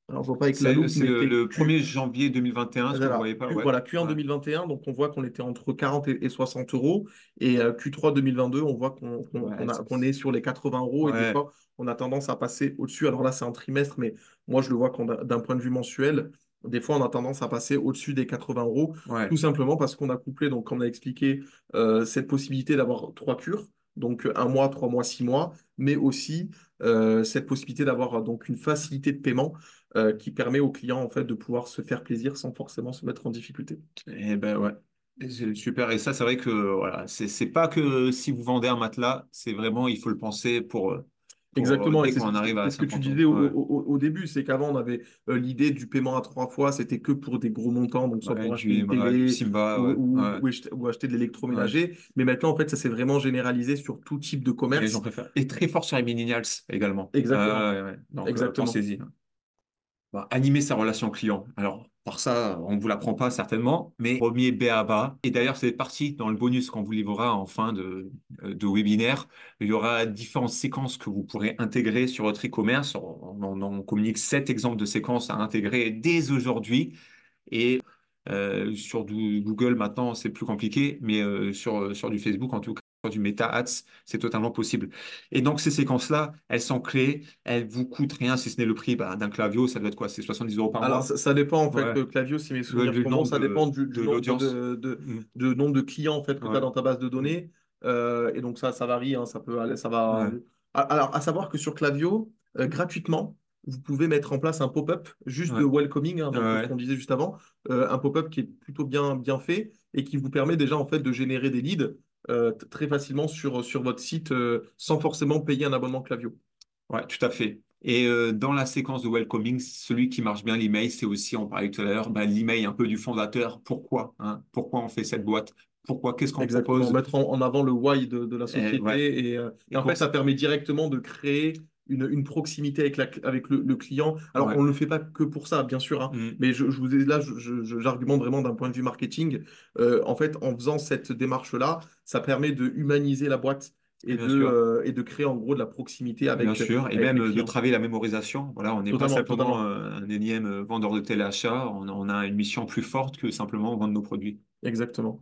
Alors, je vois pas avec la C'est loupe, c'est mais le, c'était le Q, premier janvier deux mille vingt et un, ce que vous voilà, voyez pas, Q- ouais. voilà, Q un Ouais, deux mille vingt et un, donc on voit qu'on était entre quarante et et soixante euros. Et euh, Q trois deux mille vingt-deux, on voit qu'on qu'on- qu'on ouais, a- c'est- qu'on est sur les quatre-vingts euros. Et des ouais, fois, on a tendance à passer au-dessus. Alors là, c'est un trimestre, mais moi, je le vois qu'en- d'un point de vue mensuel. Des fois, on a tendance à passer au-dessus des quatre-vingts euros, ouais. tout simplement parce qu'on a couplé, donc, comme on a expliqué, euh, cette possibilité d'avoir trois cures, donc un mois, trois mois, six mois, mais aussi euh, cette possibilité d'avoir donc une facilité de paiement euh, qui permet aux clients en fait de pouvoir se faire plaisir sans forcément se mettre en difficulté. Et ben ouais. Et c'est super. Et ça, c'est vrai que voilà, c'est c'est pas que si vous vendez un matelas, c'est vraiment, il faut le penser pour, euh, pour euh, Exactement, et dès c'est ce qu'on que, arrive à c'est ce que tu cinquante disais euros. au, Ouais, au- au début, c'est qu'avant on avait euh, l'idée du paiement à trois fois, c'était que pour des gros montants, donc soit ouais, pour acheter du une Emra, du télé Simba, ou, ouais, ou- ouais, ou acheter, ou acheter de ouais. l'électroménager, mais maintenant en fait ça s'est vraiment généralisé sur tout type de Et les gens commerce. préfèrent. Et très fort sur les millennials également. Exactement, Euh, ouais, ouais. Donc, euh, exactement. pensez-y. Bah, animer sa relation client. Alors, par ça, on ne vous l'apprend pas certainement, mais premier B A B A. Et d'ailleurs, c'est parti dans le bonus qu'on vous livrera en fin de, de webinaire. Il y aura différentes séquences que vous pourrez intégrer sur votre e-commerce. On, on- on communique sept exemples de séquences à intégrer dès aujourd'hui. Et euh, sur du Google, maintenant, c'est plus compliqué, mais euh, sur, sur du Facebook, en tout cas, sur du Meta Ads, c'est totalement possible. Et donc, ces séquences-là, elles sont clés, elles vous coûtent rien, si ce n'est le prix bah, d'un Clavio, ça doit être quoi? C'est soixante-dix euros par Alors mois? ça, ça dépend en fait, Ouais. euh, Clavio, si mes Le, souvenirs le sont bons, nombre ça dépend de, du, de du nombre l'audience. de, de, Mm. de nombre de clients en fait que tu as Ouais. dans ta base de Mm. données. Euh, et donc ça, ça varie, hein, ça peut aller, ça va. Ouais. Alors, à savoir que sur Clavio, euh, gratuitement, vous pouvez mettre en place un pop-up juste de Ouais. welcoming, hein, donc ce Ouais. qu'on disait juste avant, euh, un pop-up qui est plutôt bien, bien fait et qui vous permet déjà en fait de générer des leads euh, t- très facilement sur, sur votre site euh, sans forcément payer un abonnement Clavio. Ouais, tout à fait. Et euh, dans la séquence de welcoming, celui qui marche bien l'email, c'est aussi, on parlait tout à l'heure, ben, l'email un peu du fondateur. Pourquoi, hein? Pourquoi on fait cette boîte? Pourquoi? Qu'est-ce qu'on Exactement, propose? mettre en, en avant le why de, de la Et, ouais. société. Et, euh, et Et en fait, pour ça ça, permet directement de créer une, une proximité avec, la, avec le, le client. Alors, ouais. on ne le fait pas que pour ça, bien sûr, hein, Mm. mais je, je vous ai, là, je- je- je- j'argumente vraiment d'un point de vue marketing. Euh, en fait, en faisant cette démarche-là, ça permet de humaniser la boîte et Bien de, sûr, euh, et de créer en gros de la proximité bien avec, sûr. Et avec même les euh, de clients. travailler la mémorisation. Voilà, on n'est pas Totalement, simplement totalement. euh, un énième euh, vendeur de téléachat. On, on a une mission plus forte que simplement vendre nos produits. Exactement.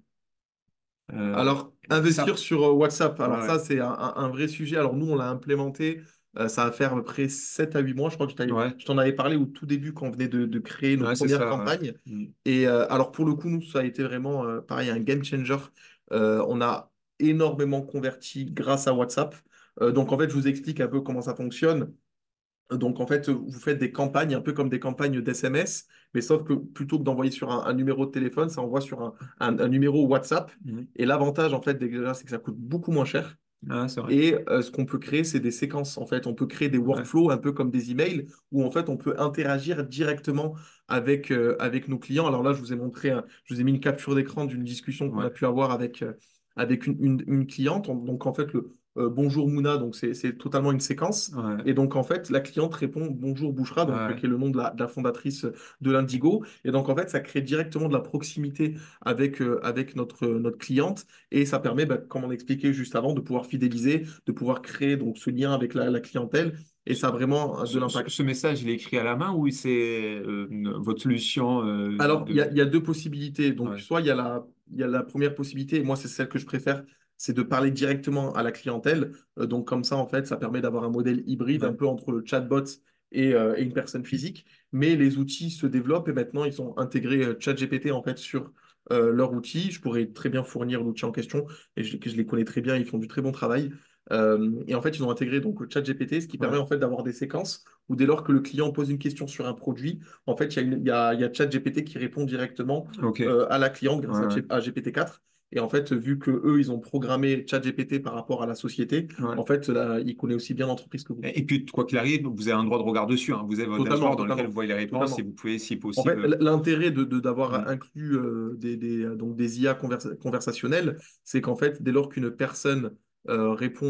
Euh, Alors, investir ça, sur euh, WhatsApp, ouais, alors ça, ouais. c'est un, un- un vrai sujet. Alors, nous, on l'a implémenté, euh, ça va faire à peu près sept à huit mois. Je crois que je t'avais- Ouais, je t'en avais parlé au tout début quand on venait de, de créer nos ouais, c'est premières ça. Ouais. campagnes. Mm. Et euh, alors, pour le coup, nous, ça a été vraiment, euh, pareil, un game changer. Euh, on a énormément converti grâce à WhatsApp. Euh, donc, en fait, je vous explique un peu comment ça fonctionne. Donc, en fait, vous faites des campagnes, un peu comme des campagnes d'S M S, mais sauf que plutôt que d'envoyer sur un, un numéro de téléphone, ça envoie sur un, un- un numéro WhatsApp. Mm. Et l'avantage, en fait, déjà, c'est que ça coûte beaucoup moins cher. Ah, c'est vrai. Et euh, ce qu'on peut créer, c'est des séquences. En fait, on peut créer des Ouais, workflows un peu comme des emails où en fait on peut interagir directement avec, euh, avec nos clients. Alors là, je vous ai montré, un- je vous ai mis une capture d'écran d'une discussion qu'on ouais, a pu avoir avec, euh, avec une, une- une cliente. On- Donc en fait, le euh, bonjour Mouna, donc c'est c'est totalement une séquence. ouais, Et donc en fait, la cliente répond bonjour Bouchra, donc euh, ouais. qui est le nom de la, de la fondatrice de l'Indigo. Et donc en fait, ça crée directement de la proximité avec, euh, avec notre, notre cliente. Et ça permet, bah, comme on expliquait juste avant, de pouvoir fidéliser, de pouvoir créer donc ce lien avec la, la clientèle. Et Ce, ça a vraiment euh, de ce- ce- l'impact. ce message, il est écrit à la main ou c'est euh, une- votre solution euh, Alors, il y a, de... il y a deux possibilités. Donc, Ouais, soit il y a la, il y a la première possibilité, et moi, c'est celle que je préfère, c'est de parler directement à la clientèle. Euh, donc, comme ça, en fait, ça permet d'avoir un modèle hybride un ouais, peu entre le chatbot et, euh, et une personne physique. Mais les outils se développent et maintenant, ils ont intégré euh, ChatGPT en fait sur euh, leur outil. Je pourrais très bien fournir l'outil en question et je, que je les connais très bien. Ils font du très bon travail. Euh, et en fait, ils ont intégré donc ChatGPT, ce qui permet ouais. en fait d'avoir des séquences où dès lors que le client pose une question sur un produit, en fait, il y a, une- il y a, il y a ChatGPT qui répond directement Ok, ouais, euh, à la cliente grâce à, ouais, G- à G P T quatre. Et en fait, vu que eux, ils ont programmé ChatGPT par rapport à la société, ouais. en fait, là, il connaît aussi bien l'entreprise que vous. Et, et puis, quoi qu'il arrive, vous avez un droit de regard dessus, hein. Vous avez votre Totalement, dashboard dans lequel vous totalement, voyez les réponses et totalement. vous pouvez, si En fait, possible... l- l'intérêt de, de- d'avoir Hmm. inclus euh, des, des, euh, donc des I A conversa- conversationnelles, c'est qu'en fait, dès lors qu'une personne euh, répond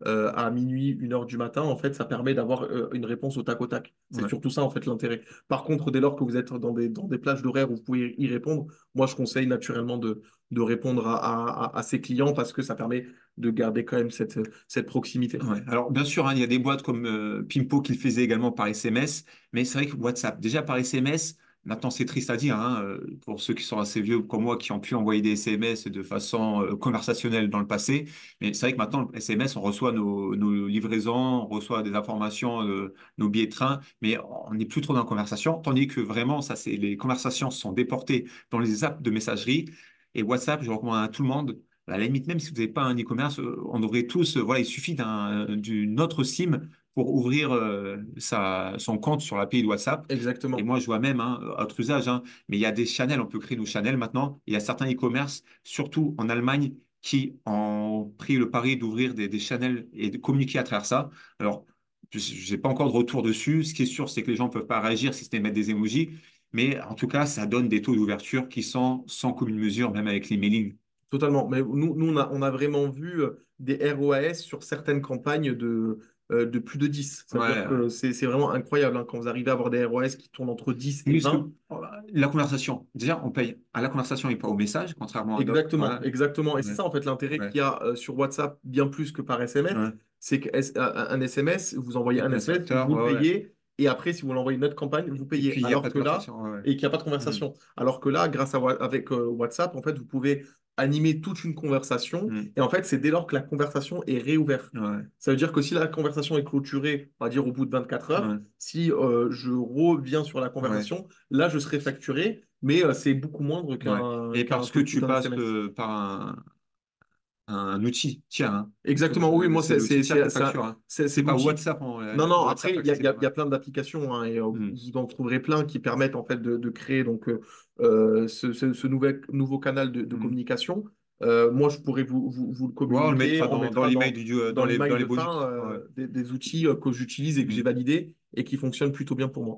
euh, à minuit, une heure du matin, en fait, ça permet d'avoir euh, une réponse au tac au tac. C'est Ouais. surtout ça, en fait, l'intérêt. Par contre, dès lors que vous êtes dans des, dans des plages d'horaire où vous pouvez y répondre, moi, je conseille naturellement de, de répondre à, à, à- à ses clients parce que ça permet de garder quand même cette, cette proximité. Ouais. Alors, bien sûr, hein, il y a des boîtes comme euh, Pimpo qui le faisaient également par S M S, mais c'est vrai que WhatsApp, déjà par S M S, maintenant c'est triste à dire, hein, euh, pour ceux qui sont assez vieux comme moi, qui ont pu envoyer des S M S de façon euh, conversationnelle dans le passé, mais c'est vrai que maintenant, le S M S, on reçoit nos, nos livraisons, on reçoit des informations, euh, nos billets de train, mais on n'est plus trop dans la conversation, tandis que vraiment, ça, c'est, les conversations sont déportées dans les apps de messagerie, et WhatsApp, je recommande à tout le monde. À la limite, même si vous n'avez pas un e-commerce, euh, on devrait tous, euh, voilà, il suffit d'un, d'une autre SIM pour ouvrir euh, sa, son compte sur l'A P I de WhatsApp. Et Exactement. moi, je vois même, hein, autre usage, hein, mais il y a des channels, on peut créer nos channels maintenant. Il y a certains e-commerce, surtout en Allemagne, qui ont pris le pari d'ouvrir des, des channels et de communiquer à travers ça. Alors, je n'ai pas encore de retour dessus. Ce qui est sûr, c'est que les gens ne peuvent pas réagir si ce n'est mettre des emojis. Mais en tout cas, ça donne des taux d'ouverture qui sont sans commune mesure, même avec les mailings. Totalement. Mais nous, nous on a, on a vraiment vu euh, des R O A S sur certaines campagnes de, euh, de plus de dix. Ça veut dire Ouais, ouais. que c'est c'est vraiment incroyable hein, quand vous arrivez à avoir des R O A S qui tournent entre dix et Oui, parce que vingt. euh, la conversation, déjà, on paye à la conversation et pas au message, contrairement à d'autres. Exactement, Voilà. exactement. Et c'est Ouais, ça, en fait, l'intérêt ouais, qu'il y a euh, sur WhatsApp, bien plus que par S M S, ouais. c'est qu'un S M S, vous envoyez un S M S, L'intercepteur, vous le ouais, ouais. payez, et après, si vous l'envoyez une autre campagne, vous Et payez. puis, il n'y a pas Alors de que là, conversation. Ouais, ouais. et qu'il n'y a pas de Hmm, conversation. Alors que là, grâce à Wa- avec euh, WhatsApp, en fait, vous pouvez animer toute une conversation, hmm, et en fait, c'est dès lors que la conversation est réouverte. ouais, Ça veut dire que si la conversation est clôturée, on va dire au bout de vingt-quatre heures, ouais, si euh, je reviens sur la ouais, conversation, là, je serai facturé, mais euh, c'est beaucoup moindre ouais. qu'un Et qu'un parce que tout, tout tu un passes S M S. euh, par un, un outil, tiens, hein. Tout- Exactement, oui, euh, moi, c'est c'est l'outil c'est- tiers qui c'est- te c'est un- facture, hein. c'est- c'est C'est pas l'outil. WhatsApp, on- Non, euh, non, après, WhatsApp il y a, il y accessible. a- il Ouais. y a plein d'applications hein, et euh, vous Hmm, vous en trouverez plein qui permettent en fait de, de créer donc, euh, euh, ce, ce- ce nouvel, nouveau canal de, de hmm. communication. Euh, moi, je pourrais vous, vous, vous le Ouais, on le communiquer. mettra On dans, dans mettra l'email dans, du, euh, dans dans les, l'email dans les de body. fin Ouais. euh, des, des outils euh, que j'utilise et que j'ai Hmm. validés et qui fonctionnent plutôt bien pour moi.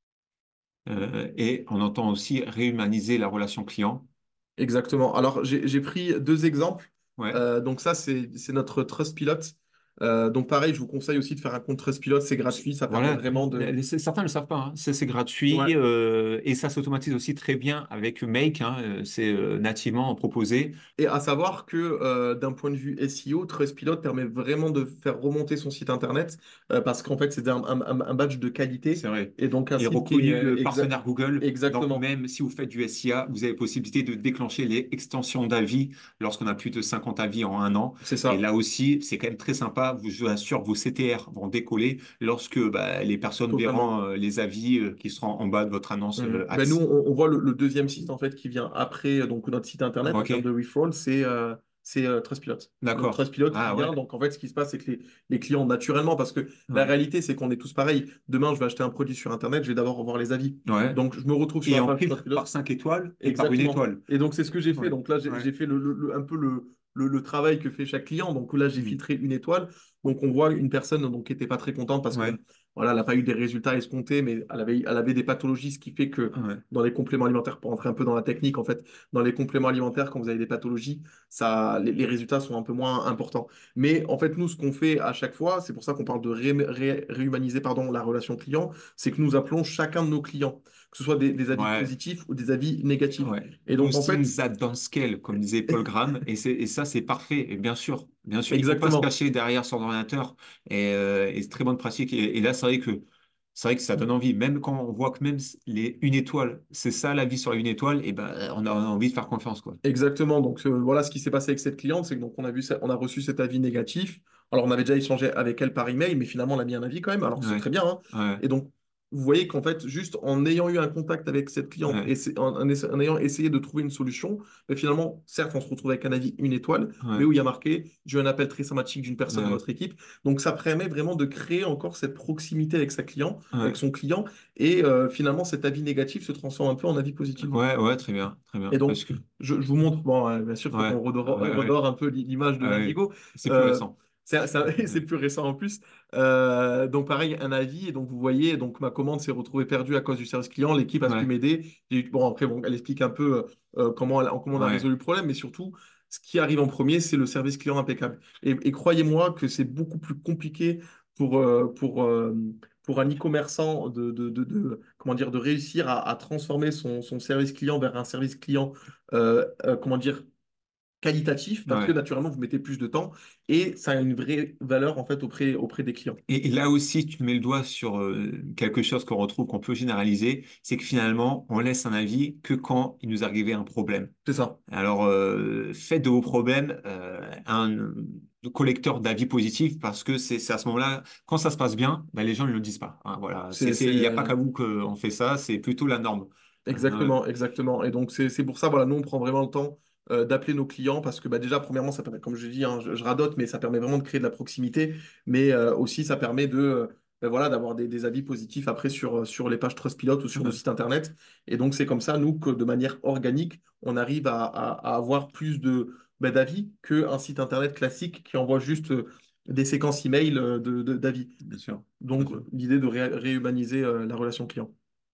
Euh, et on entend aussi réhumaniser la relation client. Exactement. Alors, j'ai j'ai pris deux exemples. Ouais. Euh, donc ça, c'est c'est notre Trustpilot. Euh, donc pareil, je vous conseille aussi de faire un compte Trustpilot. C'est gratuit, ça permet Voilà, vraiment Les- de... les- certains ne le savent pas, hein. C'est c'est gratuit Ouais. euh, et ça s'automatise aussi très bien avec Make, hein. Euh, c'est euh, nativement proposé. Et à savoir que euh, d'un point de vue S E O, Trustpilot permet vraiment de faire remonter son site internet euh, parce qu'en fait, c'est un, un- un- un badge de qualité C'est vrai. et donc un Et site qui est reconnu euh, euh, exa- partenaire Google. Donc exactement. même si vous faites du S I A, vous avez possibilité de déclencher les extensions d'avis lorsqu'on a plus de cinquante avis en un an. C'est Et ça, là aussi, c'est quand même très sympa. Je vous assure, vos C T R vont décoller lorsque bah, les personnes totalement. verront euh, les avis euh, qui seront en bas de votre annonce Mhm. euh, Ben nous, Ads. on, on voit le, le deuxième site en fait qui vient après euh, donc notre site internet en termes de OK, referral, c'est euh, c'est euh, Trustpilot. Donc d'accord. Trustpilot, il Ah vient. ouais. Donc en fait, ce qui se passe, c'est que les, les clients naturellement, parce que la Ouais. réalité, c'est qu'on est tous pareils. Demain, je vais acheter un produit sur internet, je vais d'abord revoir les avis. Ouais. Donc je me retrouve sur Et la on page filtre Trustpilot. par cinq étoiles et par une Exactement. étoile. Et donc, c'est ce que j'ai fait. Ouais, Donc là, j'ai ouais. j'ai fait le, le- le- un peu le, le, le travail que fait chaque client. Donc là, j'ai Hmm. filtré une étoile. Donc, on voit une personne donc, qui n'était pas très contente parce que Ouais, voilà, elle n'a pas eu des résultats escomptés, mais elle avait, elle avait des pathologies, ce qui fait que ouais, dans les compléments alimentaires, pour rentrer un peu dans la technique, en fait, dans les compléments alimentaires, quand vous avez des pathologies, ça, les, les résultats sont un peu moins importants. Mais en fait, nous, ce qu'on fait à chaque fois, c'est pour ça qu'on parle de ré- ré- réhumaniser pardon, la relation client, c'est que nous appelons chacun de nos clients, que ce soit des, des avis ouais, positifs ou des avis négatifs. ouais. Et donc, en fait, Boosting that downscale, comme disait Paul Graham, et, c'est- et ça, c'est parfait. Et bien sûr, bien sûr, il faut pas se exactement. cacher derrière son ordinateur. Et, euh, et c'est très bonne pratique. Et, et là, c'est vrai que c'est vrai que ça donne envie. Même quand on voit que même les une étoile, c'est ça la vie sur la une étoile, et ben, on a envie de faire confiance, quoi. Exactement. Donc, euh, voilà ce qui s'est passé avec cette cliente, c'est que donc on a vu ça- on a reçu cet avis négatif. Alors, on avait déjà échangé avec elle par email, mais finalement, on a mis un avis quand même. Alors, c'est Ouais, très bien, hein. ouais, Et donc, vous voyez qu'en fait, juste en ayant eu un contact avec cette cliente et ouais, c'est- en, en essa- en ayant essayé de trouver une solution, mais finalement, certes, on se retrouve avec un avis une étoile, mais ouais, où il y a marqué, j'ai eu un appel très sympathique d'une personne de ouais, votre équipe. Donc, ça permet vraiment de créer encore cette proximité avec sa client, avec ouais, son client, et euh, finalement, cet avis négatif se transforme un peu en avis positif. ouais, ouais, très bien, très bien. Et donc, Parce que, je, je vous montre, bon, euh, bien sûr, il faut ouais, qu'on redore, ouais, ouais, redore un peu l'image de ouais. l'Indigo. C'est plus Euh, récent. c'est c'est- c'est Ouais, plus récent en plus. Euh, donc, pareil, un avis. Et donc, vous voyez, donc ma commande s'est retrouvée perdue à cause du service client. L'équipe a pu ouais, m'aider. J'ai eu- Bon, après, bon, elle explique un peu euh, comment, elle- comment on a ouais. résolu le problème, mais surtout, ce qui arrive en premier, c'est le service client impeccable. Et, et croyez-moi que c'est beaucoup plus compliqué pour, euh, pour, euh, pour un e-commerçant de, de, de, de- comment dire, de réussir à, à transformer son, son service client vers un service client, euh, euh, comment dire, qualitatif, parce que Ouais. naturellement, vous mettez plus de temps et ça a une vraie valeur en fait auprès, auprès des clients. Et, et là aussi, tu mets le doigt sur euh, quelque chose qu'on retrouve, qu'on peut généraliser, c'est que finalement, on laisse un avis que quand il nous arrive un problème. C'est ça. Alors, euh, faites de vos problèmes euh, un euh, collecteur d'avis positifs parce que c'est c'est à ce moment-là, quand ça se passe bien, ben, les gens ne le disent pas. Hein, voilà, c'est, C'est, c'est, c'est, il n'y a pas euh, qu'à vous qu'on fait ça, c'est plutôt la norme. Euh, Exactement, exactement. Et donc, c'est c'est pour ça, voilà, nous, on prend vraiment le temps euh, d'appeler nos clients parce que, bah, déjà, premièrement, ça permet, comme je dis, hein, je, je radote, mais ça permet vraiment de créer de la proximité. Mais euh, aussi, ça permet de, euh, ben voilà, d'avoir des, des avis positifs après sur, euh, sur les pages Trustpilot ou sur nos sites internet. Et donc, c'est comme ça, nous, que de manière organique, on arrive à, à- à avoir plus de, ben, d'avis qu'un site internet classique qui envoie juste euh, des séquences email euh, de, de- d'avis. bien sûr, bien Donc, sûr. l'idée de ré- réhumaniser euh, la relation client.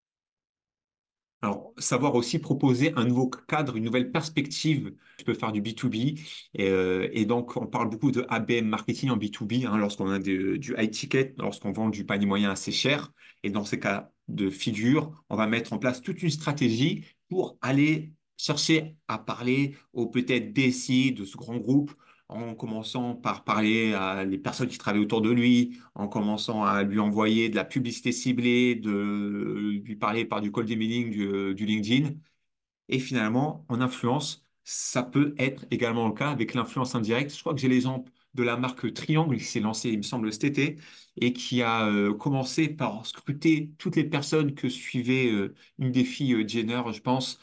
Alors, savoir aussi proposer un nouveau cadre, une nouvelle perspective. Je peux faire du B deux B. Et, euh, et donc, on parle beaucoup de A B M marketing en B deux B, hein, lorsqu'on a de- du high ticket, lorsqu'on vend du panier moyen assez cher. Et dans ces cas de figure, on va mettre en place toute une stratégie pour aller chercher à parler aux peut-être D S I de ce grand groupe, en commençant par parler à les personnes qui travaillent autour de lui, en commençant à lui envoyer de la publicité ciblée, de lui parler par du cold emailing, du, du LinkedIn. Et finalement, en influence, ça peut être également le cas avec l'influence indirecte. Je crois que j'ai l'exemple de la marque Triangle qui s'est lancée, il me semble, cet été et qui a euh, commencé par scruter toutes les personnes que suivait euh, une des filles euh, Jenner, je pense,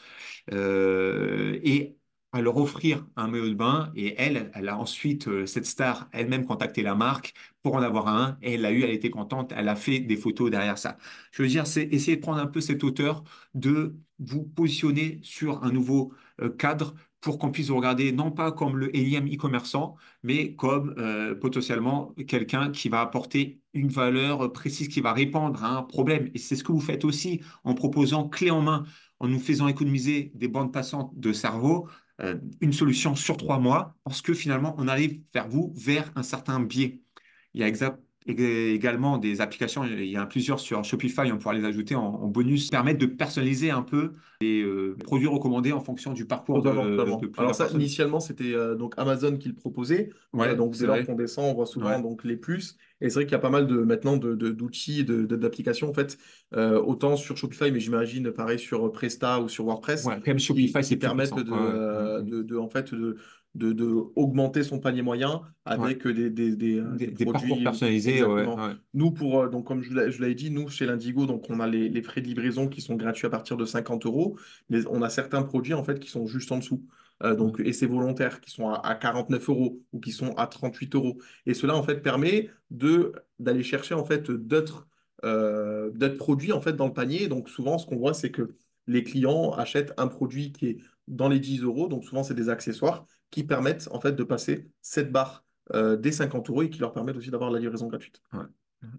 euh, et à leur offrir un maillot de bain. Et elle, elle a ensuite, euh, cette star, elle-même contacté la marque pour en avoir un. Et elle l'a eu, elle était contente, elle a fait des photos derrière ça. Je veux dire, c'est essayer de prendre un peu cette hauteur, de vous positionner sur un nouveau euh, cadre pour qu'on puisse vous regarder non pas comme le énième e-commerçant, mais comme euh, potentiellement quelqu'un qui va apporter une valeur précise, qui va répondre à un problème. Et c'est ce que vous faites aussi en proposant clé en main en nous faisant économiser des bandes passantes de cerveau, euh, une solution sur trois mois, parce que finalement, on arrive vers vous, vers un certain biais. Il y a exa- ég- également des applications, il y en a plusieurs sur Shopify, on pourra les ajouter en, en bonus, permettent de personnaliser un peu les euh, produits recommandés en fonction du parcours Totalement, de, de totalement. Alors plusieurs ça, personnes. initialement, c'était euh, donc Amazon qui le proposait. Euh, Ouais, donc dès c'est lors vrai. qu'on descend, on voit souvent Ouais. donc les plus. Et c'est vrai qu'il y a pas mal de maintenant de, de- d'outils, de, de- d'applications en fait, euh, autant sur Shopify, mais j'imagine pareil sur Presta ou sur WordPress, Ouais, même qui, Shopify, qui c'est plus permettent puissant. de, Ouais, ouais. Mm, euh, mm. de, de, en fait de, de, de augmenter son panier moyen Ouais. avec des, des, des, euh, Des, des des parcours produits personnalisés, ouais, exactement. ouais. Nous pour euh, donc comme je l'ai je l'avais dit, nous chez l'Indigo, donc on a les, les frais de livraison qui sont gratuits à partir de cinquante euros, mais on a certains produits en fait qui sont juste en dessous. Euh, donc, Mm. et c'est volontaire, qui sont à, à quarante-neuf euros ou qui sont à trente-huit euros. Et cela, en fait, permet de, d'aller chercher, en fait, d'autres euh, d'autres produits, en fait, dans le panier. Donc, souvent, ce qu'on voit, c'est que les clients achètent un produit qui est dans les dix euros. Donc, souvent, c'est des accessoires qui permettent, en fait, de passer cette barre euh, des cinquante euros et qui leur permettent aussi d'avoir la livraison gratuite. Ouais.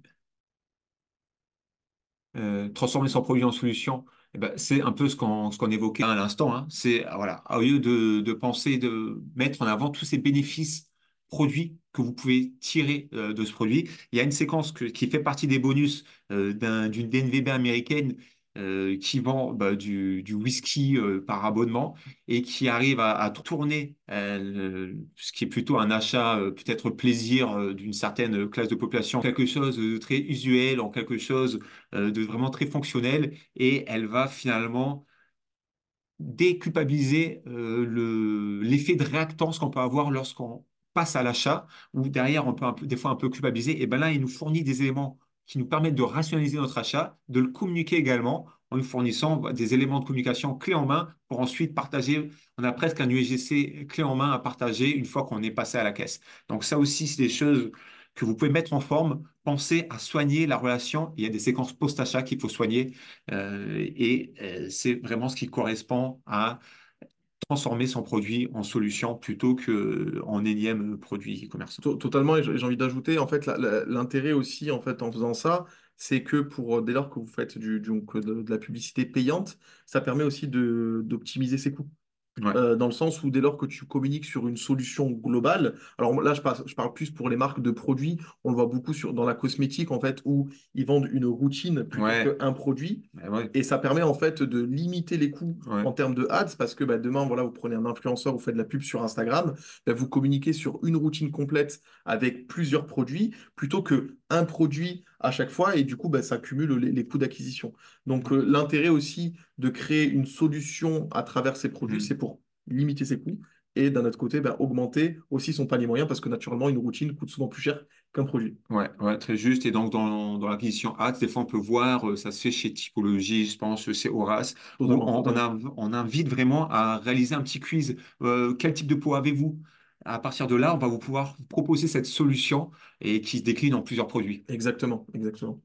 Euh, transformer son produit en solution, eh ben, c'est un peu ce qu'on ce qu'on évoquait à l'instant. Hein. C'est euh, voilà, au lieu de, de penser de mettre en avant tous ces bénéfices produits que vous pouvez tirer euh, de ce produit, il y a une séquence que- qui fait partie des bonus euh, d'un- d'une D N V B américaine euh, qui vend bah, du, du whisky euh, par abonnement et qui arrive à, à tourner euh, le- ce qui est plutôt un achat euh, peut-être plaisir euh, d'une certaine classe de population, quelque chose de très usuel en quelque chose euh, de vraiment très fonctionnel et elle va finalement déculpabiliser euh, le, l'effet de réactance qu'on peut avoir lorsqu'on passe à l'achat, où derrière on peut un peu, des fois un peu culpabiliser. Et ben là, il nous fournit des éléments qui nous permettent de rationaliser notre achat, de le communiquer également en nous fournissant bah, des éléments de communication clés en main pour ensuite partager. On a presque un U G C clé en main à partager une fois qu'on est passé à la caisse. Donc ça aussi, c'est des choses que vous pouvez mettre en forme. Pensez à soigner la relation. Il y a des séquences post-achat qu'il faut soigner euh, et euh, c'est vraiment ce qui correspond à transformer son produit en solution plutôt qu'en énième produit e-commerce. To- Totalement, et j'ai j'ai envie d'ajouter, en fait, la- la- l'intérêt aussi, en fait, en faisant ça, c'est que pour, dès lors que vous faites du, du- donc, de, de la publicité payante, ça permet aussi de, d'optimiser ses coûts. Ouais. euh, dans le sens où dès lors que tu communiques sur une solution globale, alors là je parle, je parle plus pour les marques de produits, on le voit beaucoup sur, dans la cosmétique en fait, où ils vendent une routine plutôt Ouais. qu'un produit, Ouais. Ouais. et ça permet en fait de limiter les coûts Ouais. en termes de ads, parce que bah, demain, voilà, vous prenez un influenceur, vous faites de la pub sur Instagram, bah, vous communiquez sur une routine complète avec plusieurs produits, plutôt que un produit à chaque fois, et du coup bah, ça cumule les, les coûts d'acquisition. Donc euh, l'intérêt aussi de créer une solution à travers ces produits, c'est Mhm. pour limiter ses coûts et d'un autre côté, ben, augmenter aussi son panier moyen parce que naturellement, une routine coûte souvent plus cher qu'un produit. Ouais, ouais, très juste. Et donc, dans, dans l'acquisition ads, des fois, on peut voir, euh, ça se fait chez Typologie, je pense, chez Horace, où Totalement, on, on, totalement. a- on invite vraiment à réaliser un petit quiz. Euh, quel type de peau avez-vous? À partir de là, on va vous pouvoir vous proposer cette solution et qui se décline en plusieurs produits. Exactement, exactement.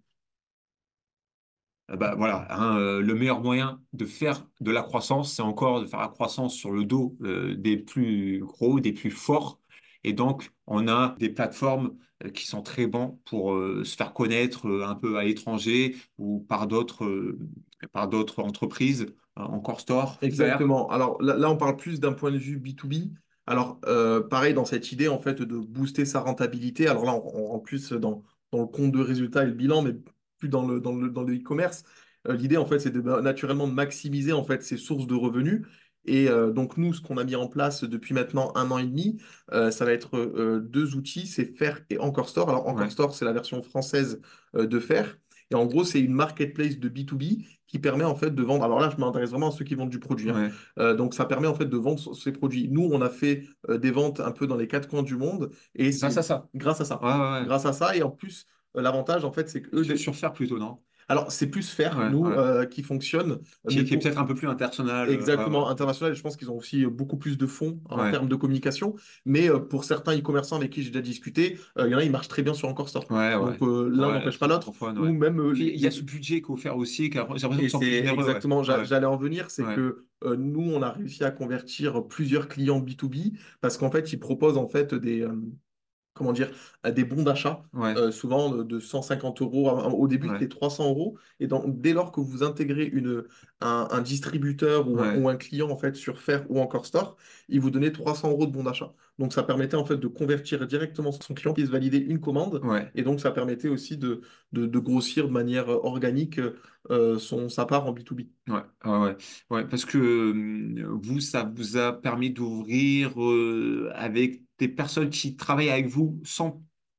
Euh, bah, voilà, hein, euh, le meilleur moyen de faire de la croissance, c'est encore de faire la croissance sur le dos euh, des plus gros, des plus forts. Et donc, on a des plateformes euh, qui sont très bons pour euh, se faire connaître euh, un peu à l'étranger ou par d'autres euh, par d'autres entreprises, euh, encore Store, Faire. Exactement. Alors là, là, on parle plus d'un point de vue B deux B. Alors, euh, pareil, dans cette idée, en fait, de booster sa rentabilité. Alors là, on, on rentre plus dans, dans le compte de résultat et le bilan, mais plus dans le, dans le, dans le e-commerce. Euh, l'idée, en fait, c'est de, bah, naturellement de maximiser, en fait, ses sources de revenus. Et euh, donc, nous, ce qu'on a mis en place depuis maintenant un an et demi, euh, ça va être euh, deux outils, c'est Faire et Encore Store. Alors, Encore Ouais, Store, c'est la version française euh, de Faire. Et en gros, c'est une marketplace de B deux B qui permet en fait de vendre. Alors là, je m'intéresse vraiment à ceux qui vendent du produit, hein. ouais. Euh, donc ça permet en fait de vendre ces produits. Nous, on a fait euh, des ventes un peu dans les quatre coins du monde et Grâce c'est à ça. grâce à ça. Ouais, ouais, ouais. Grâce à ça et en plus, euh, l'avantage en fait, c'est que eux, Sur, dé- sur Faire plutôt, non? alors c'est plus faire Ouais, nous ouais. euh, qui fonctionne, mais Qui, qui est pour peut-être un peu plus international. euh, ouais, ouais. exactement international. Et je pense qu'ils ont aussi euh, beaucoup plus de fonds en Ouais, termes de communication. Mais euh, pour certains e-commerçants avec qui j'ai déjà discuté, euh, il y en a, ils marchent très bien sur Encore Store. ouais, ouais. Donc euh, l'un Ouais, n'empêche pas très l'autre. francophone, Ou ouais. même euh, Puis les, il y a ce les- budget qu'il faut faire aussi, qui a- j'ai l'impression Et qu'ils sont plus c'est généreux, ouais. exactement, j'a- Ouais, j'allais en venir, c'est ouais, que euh, nous, on a réussi à convertir plusieurs clients B deux B parce qu'en fait, ils proposent en fait des, euh, comment dire, à des bons d'achat, ouais, euh, souvent de, de cent cinquante euros. Au début, ouais, c'était trois cents euros. Et donc, dès lors que vous intégrez une, un, un distributeur ou un, ouais, ou un client en fait sur Faire ou encore Store, il vous donnait trois cents euros de bon d'achat. Donc, ça permettait en fait de convertir directement son client qui se valider une commande. ouais, Et donc, ça permettait aussi de, de, de grossir de manière organique euh, son, sa part en B deux B. ouais, ouais, ouais, ouais, parce que euh, vous, ça vous a permis d'ouvrir euh, avec des personnes qui travaillent avec vous sans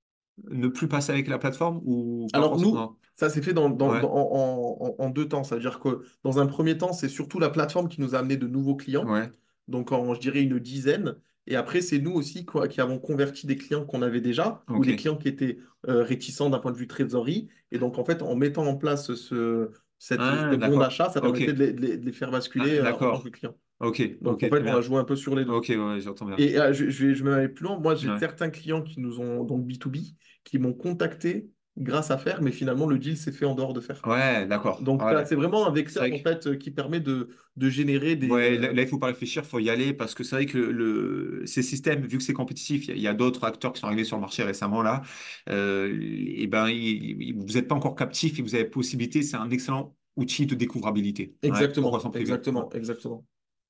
ne plus passer avec la plateforme ou pas Alors forcément? nous, Non. ça s'est fait dans, dans- Ouais, dans- en, en- en deux temps. Ça veut dire que dans un premier temps, c'est surtout la plateforme qui nous a amené de nouveaux clients, ouais, donc en, je dirais, une dizaine. Et après, c'est nous aussi quoi, qui avons converti des clients qu'on avait déjà ou des ok. clients qui étaient euh, réticents d'un point de vue trésorerie. Et donc, en fait, en mettant en place ce, cette, Ah, ce bon d'accord. d'achat, ça Ok. permettait de les, de les- de les faire Ah, basculer euh, en tant que d'accord. client. Ok, ok, Donc, en fait, très on a bien. joué un peu sur les deux. Ok, ouais, j'entends bien. Et euh, je, je vais, je vais aller plus loin. Moi, j'ai Ouais, certains clients qui nous ont, donc B deux B, qui m'ont contacté grâce à Faire, mais finalement, le deal s'est fait en dehors de Faire. ouais, d'accord. Donc, t'as- Ouais. c'est vraiment un C'est vecteur vrai en que fait euh, qui permet de, de générer des. ouais, là, euh, là, il faut pas réfléchir, il faut y aller parce que c'est vrai que le, ces systèmes, vu que c'est compétitif, il y a, il y a d'autres acteurs qui sont arrivés sur le marché récemment là, euh, et ben, il- il- vous n'êtes pas encore captif et vous avez possibilité, c'est un excellent outil de découvrabilité. Ouais, pourquoi Exactement, s'en priver? Ouais. exactement, exactement.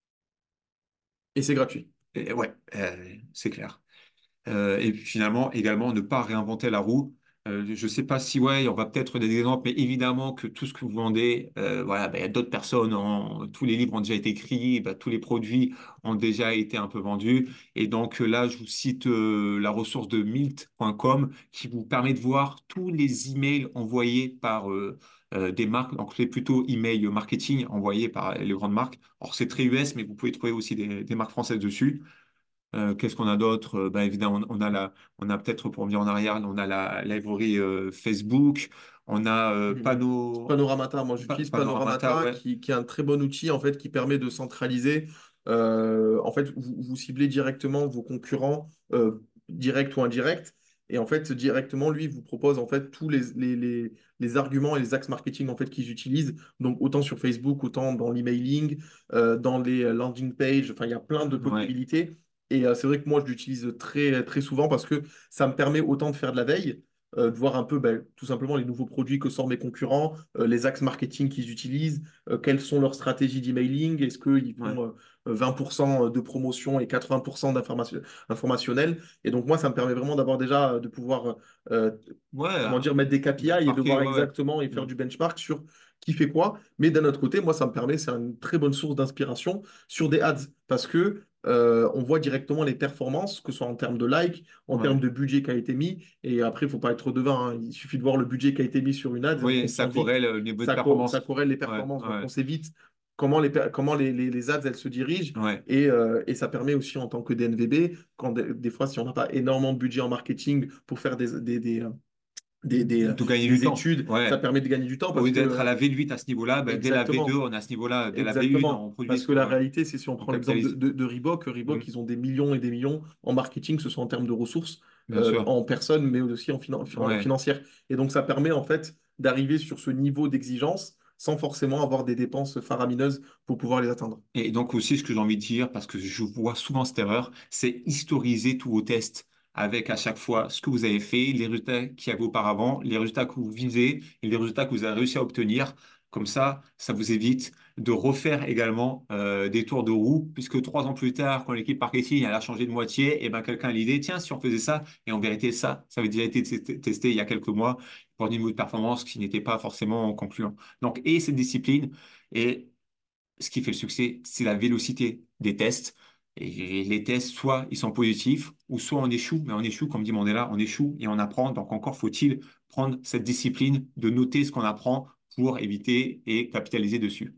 Et c'est gratuit. Et ouais, euh, c'est clair. Euh, et puis finalement, également, ne pas réinventer la roue. Euh, je ne sais pas si, ouais, on va peut-être des exemples, mais évidemment que tout ce que vous vendez, euh, voilà, ben, il y a d'autres personnes, en- tous les livres ont déjà été écrits, ben, tous les produits ont déjà été un peu vendus. Et donc euh, là, je vous cite euh, la ressource de milt point com qui vous permet de voir tous les emails envoyés par euh, euh, des marques, donc c'est plutôt email marketing envoyés par les grandes marques. Alors c'est très U S, mais vous pouvez trouver aussi des, des marques françaises dessus. Euh, qu'est-ce qu'on a d'autre? Euh, ben, évidemment, on, on a la, on a peut-être pour revenir en arrière, on a la librairie euh, Facebook, on a euh, Mhm. Pano, Panoramata, moi Pa- j'utilise Panoramata, Panoramata ouais, qui, qui est un très bon outil en fait qui permet de centraliser. Euh, en fait, vous, vous ciblez directement vos concurrents, euh, directs ou indirects. Et en fait, directement, lui, il vous propose en fait tous les, les, les, les arguments et les axes marketing en fait qu'ils utilisent. Donc autant sur Facebook, autant dans l'emailing, euh, dans les landing pages. Enfin, il y a plein de ouais, possibilités. Et euh, c'est vrai que moi, je l'utilise très, très souvent parce que ça me permet autant de faire de la veille euh, de voir un peu ben, tout simplement les nouveaux produits que sortent mes concurrents, euh, les axes marketing qu'ils utilisent, euh, quelles sont leurs stratégies d'emailing, est-ce qu'ils Ouais. font euh, vingt pour cent de promotion et quatre-vingts pour cent d'information informationnel. Et donc moi, ça me permet vraiment d'avoir déjà euh, de pouvoir euh, Ouais, comment euh, dire, mettre des K P I et de benchmarker, voir ouais, ouais. exactement et faire Mm. du benchmark sur qui fait quoi. Mais d'un autre côté, moi, ça me permet, c'est une très bonne source d'inspiration sur des ads parce que euh, on voit directement les performances, que ce soit en termes de likes, en termes Ouais. de budget qui a été mis. Et après, il ne faut pas être devin, hein. Il suffit de voir le budget qui a été mis sur une ad. On Oui, ça sent vite, corrèle au niveau de ça, co- ça performance. corrèle les Ouais, performances. Donc, ouais, on sait vite comment les, per- comment les, les, les ads, elles se dirigent. ouais. Et, euh, et ça permet aussi en tant que D N V B, quand des, des fois, si on n'a pas énormément de budget en marketing pour faire des, des, des, euh, des, des, euh, De gagner du des temps. études, ça Ouais. permet de gagner du temps Au parce lieu que, d'être à euh, la V huit à ce niveau-là, ben, dès la V deux, exactement, on est à ce niveau-là. Dès la V un, exactement. on produit Parce ce que la qu'on réalité, c'est si on on prend l'exemple de, capitalise. de, de Reebok, Mm. Reebok, ils ont des millions et des millions en marketing, que ce soit en termes de ressources, Bien euh, sûr. en personnes, mais aussi en, finan- en Ouais. financière. Et donc, ça permet en fait d'arriver sur ce niveau d'exigence sans forcément avoir des dépenses faramineuses pour pouvoir les atteindre. Et donc aussi, ce que j'ai envie de dire, parce que je vois souvent cette erreur, c'est historiser tous vos tests avec à chaque fois ce que vous avez fait, les résultats qu'il y avait auparavant, les résultats que vous visez et les résultats que vous avez réussi à obtenir. Comme ça, ça vous évite de refaire également euh, des tours de roue, puisque trois ans plus tard, quand l'équipe marketing elle a changé de moitié, et ben quelqu'un a l'idée, tiens, si on faisait ça, et en vérité, ça, ça avait déjà été testé testé il y a quelques mois pour un niveau de performance qui n'était pas forcément concluant. Donc, et cette discipline, et ce qui fait le succès, c'est la vélocité des tests. Et les tests, soit ils sont positifs, ou soit on échoue. Mais on échoue, comme dit Mandela, on échoue et on apprend. Donc encore faut-il prendre cette discipline de noter ce qu'on apprend pour éviter et capitaliser dessus.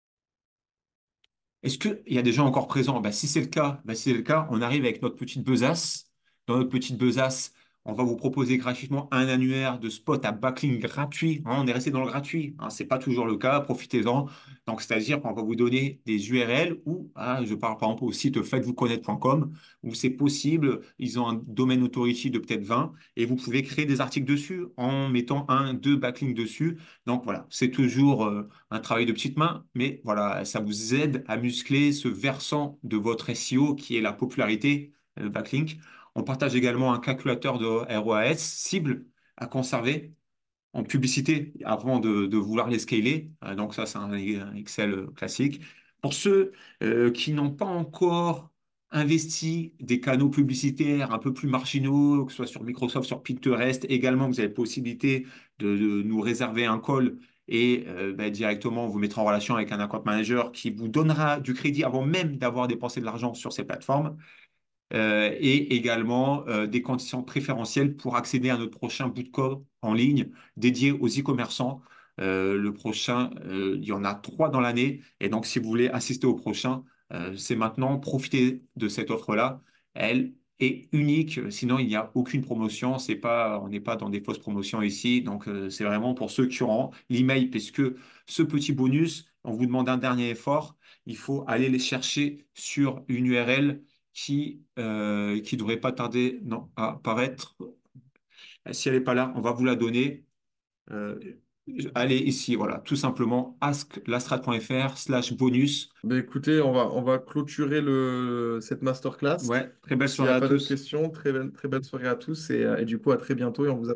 Est-ce qu'il y a des gens encore présents? Bah, si c'est le cas, bah, si c'est le cas, on arrive avec notre petite besace. Dans notre petite besace, on va vous proposer gratuitement un annuaire de spot à backlink gratuit. Hein, on est resté dans le gratuit. Hein, ce n'est pas toujours le cas. Profitez-en. Donc, c'est-à-dire qu'on va vous donner des U R L où, ah, je parle par exemple au site faites-vous connaître point com, où c'est possible. Ils ont un domaine authority de peut-être vingt et vous pouvez créer des articles dessus en mettant un, deux backlinks dessus. Donc, voilà, c'est toujours euh, un travail de petite main, mais voilà, ça vous aide à muscler ce versant de votre S E O qui est la popularité, le backlink. On partage également un calculateur de R O A S cible à conserver en publicité avant de, de vouloir les scaler. Euh, donc ça, c'est un un Excel classique. Pour ceux euh, qui n'ont pas encore investi des canaux publicitaires un peu plus marginaux, que ce soit sur Microsoft, sur Pinterest, également, vous avez la possibilité de, de nous réserver un call et euh, ben, directement vous mettre en relation avec un account manager qui vous donnera du crédit avant même d'avoir dépensé de l'argent sur ces plateformes euh, et également euh, des conditions préférentielles pour accéder à notre prochain bootcamp en ligne dédié aux e-commerçants. Euh, le prochain, euh, il y en a trois dans l'année. Et donc, si vous voulez assister au prochain, euh, c'est maintenant. Profitez de cette offre-là. Elle est unique. Sinon, il n'y a aucune promotion. C'est pas, on n'est pas dans des fausses promotions ici. Donc, euh, c'est vraiment pour ceux qui auront l'email, puisque ce petit bonus, on vous demande un dernier effort. Il faut aller les chercher sur une U R L qui euh, qui devrait pas tarder non, à apparaître. Si elle n'est pas là, on va vous la donner. Euh, allez ici, voilà, tout simplement asklastrade.fr slash bonus. Ben écoutez, on va, on va clôturer le, cette masterclass. Ouais, très belle S'il n'y soirée a à pas d'autres tous. questions, très belle, très belle soirée à tous et, euh, et du coup à très bientôt et on vous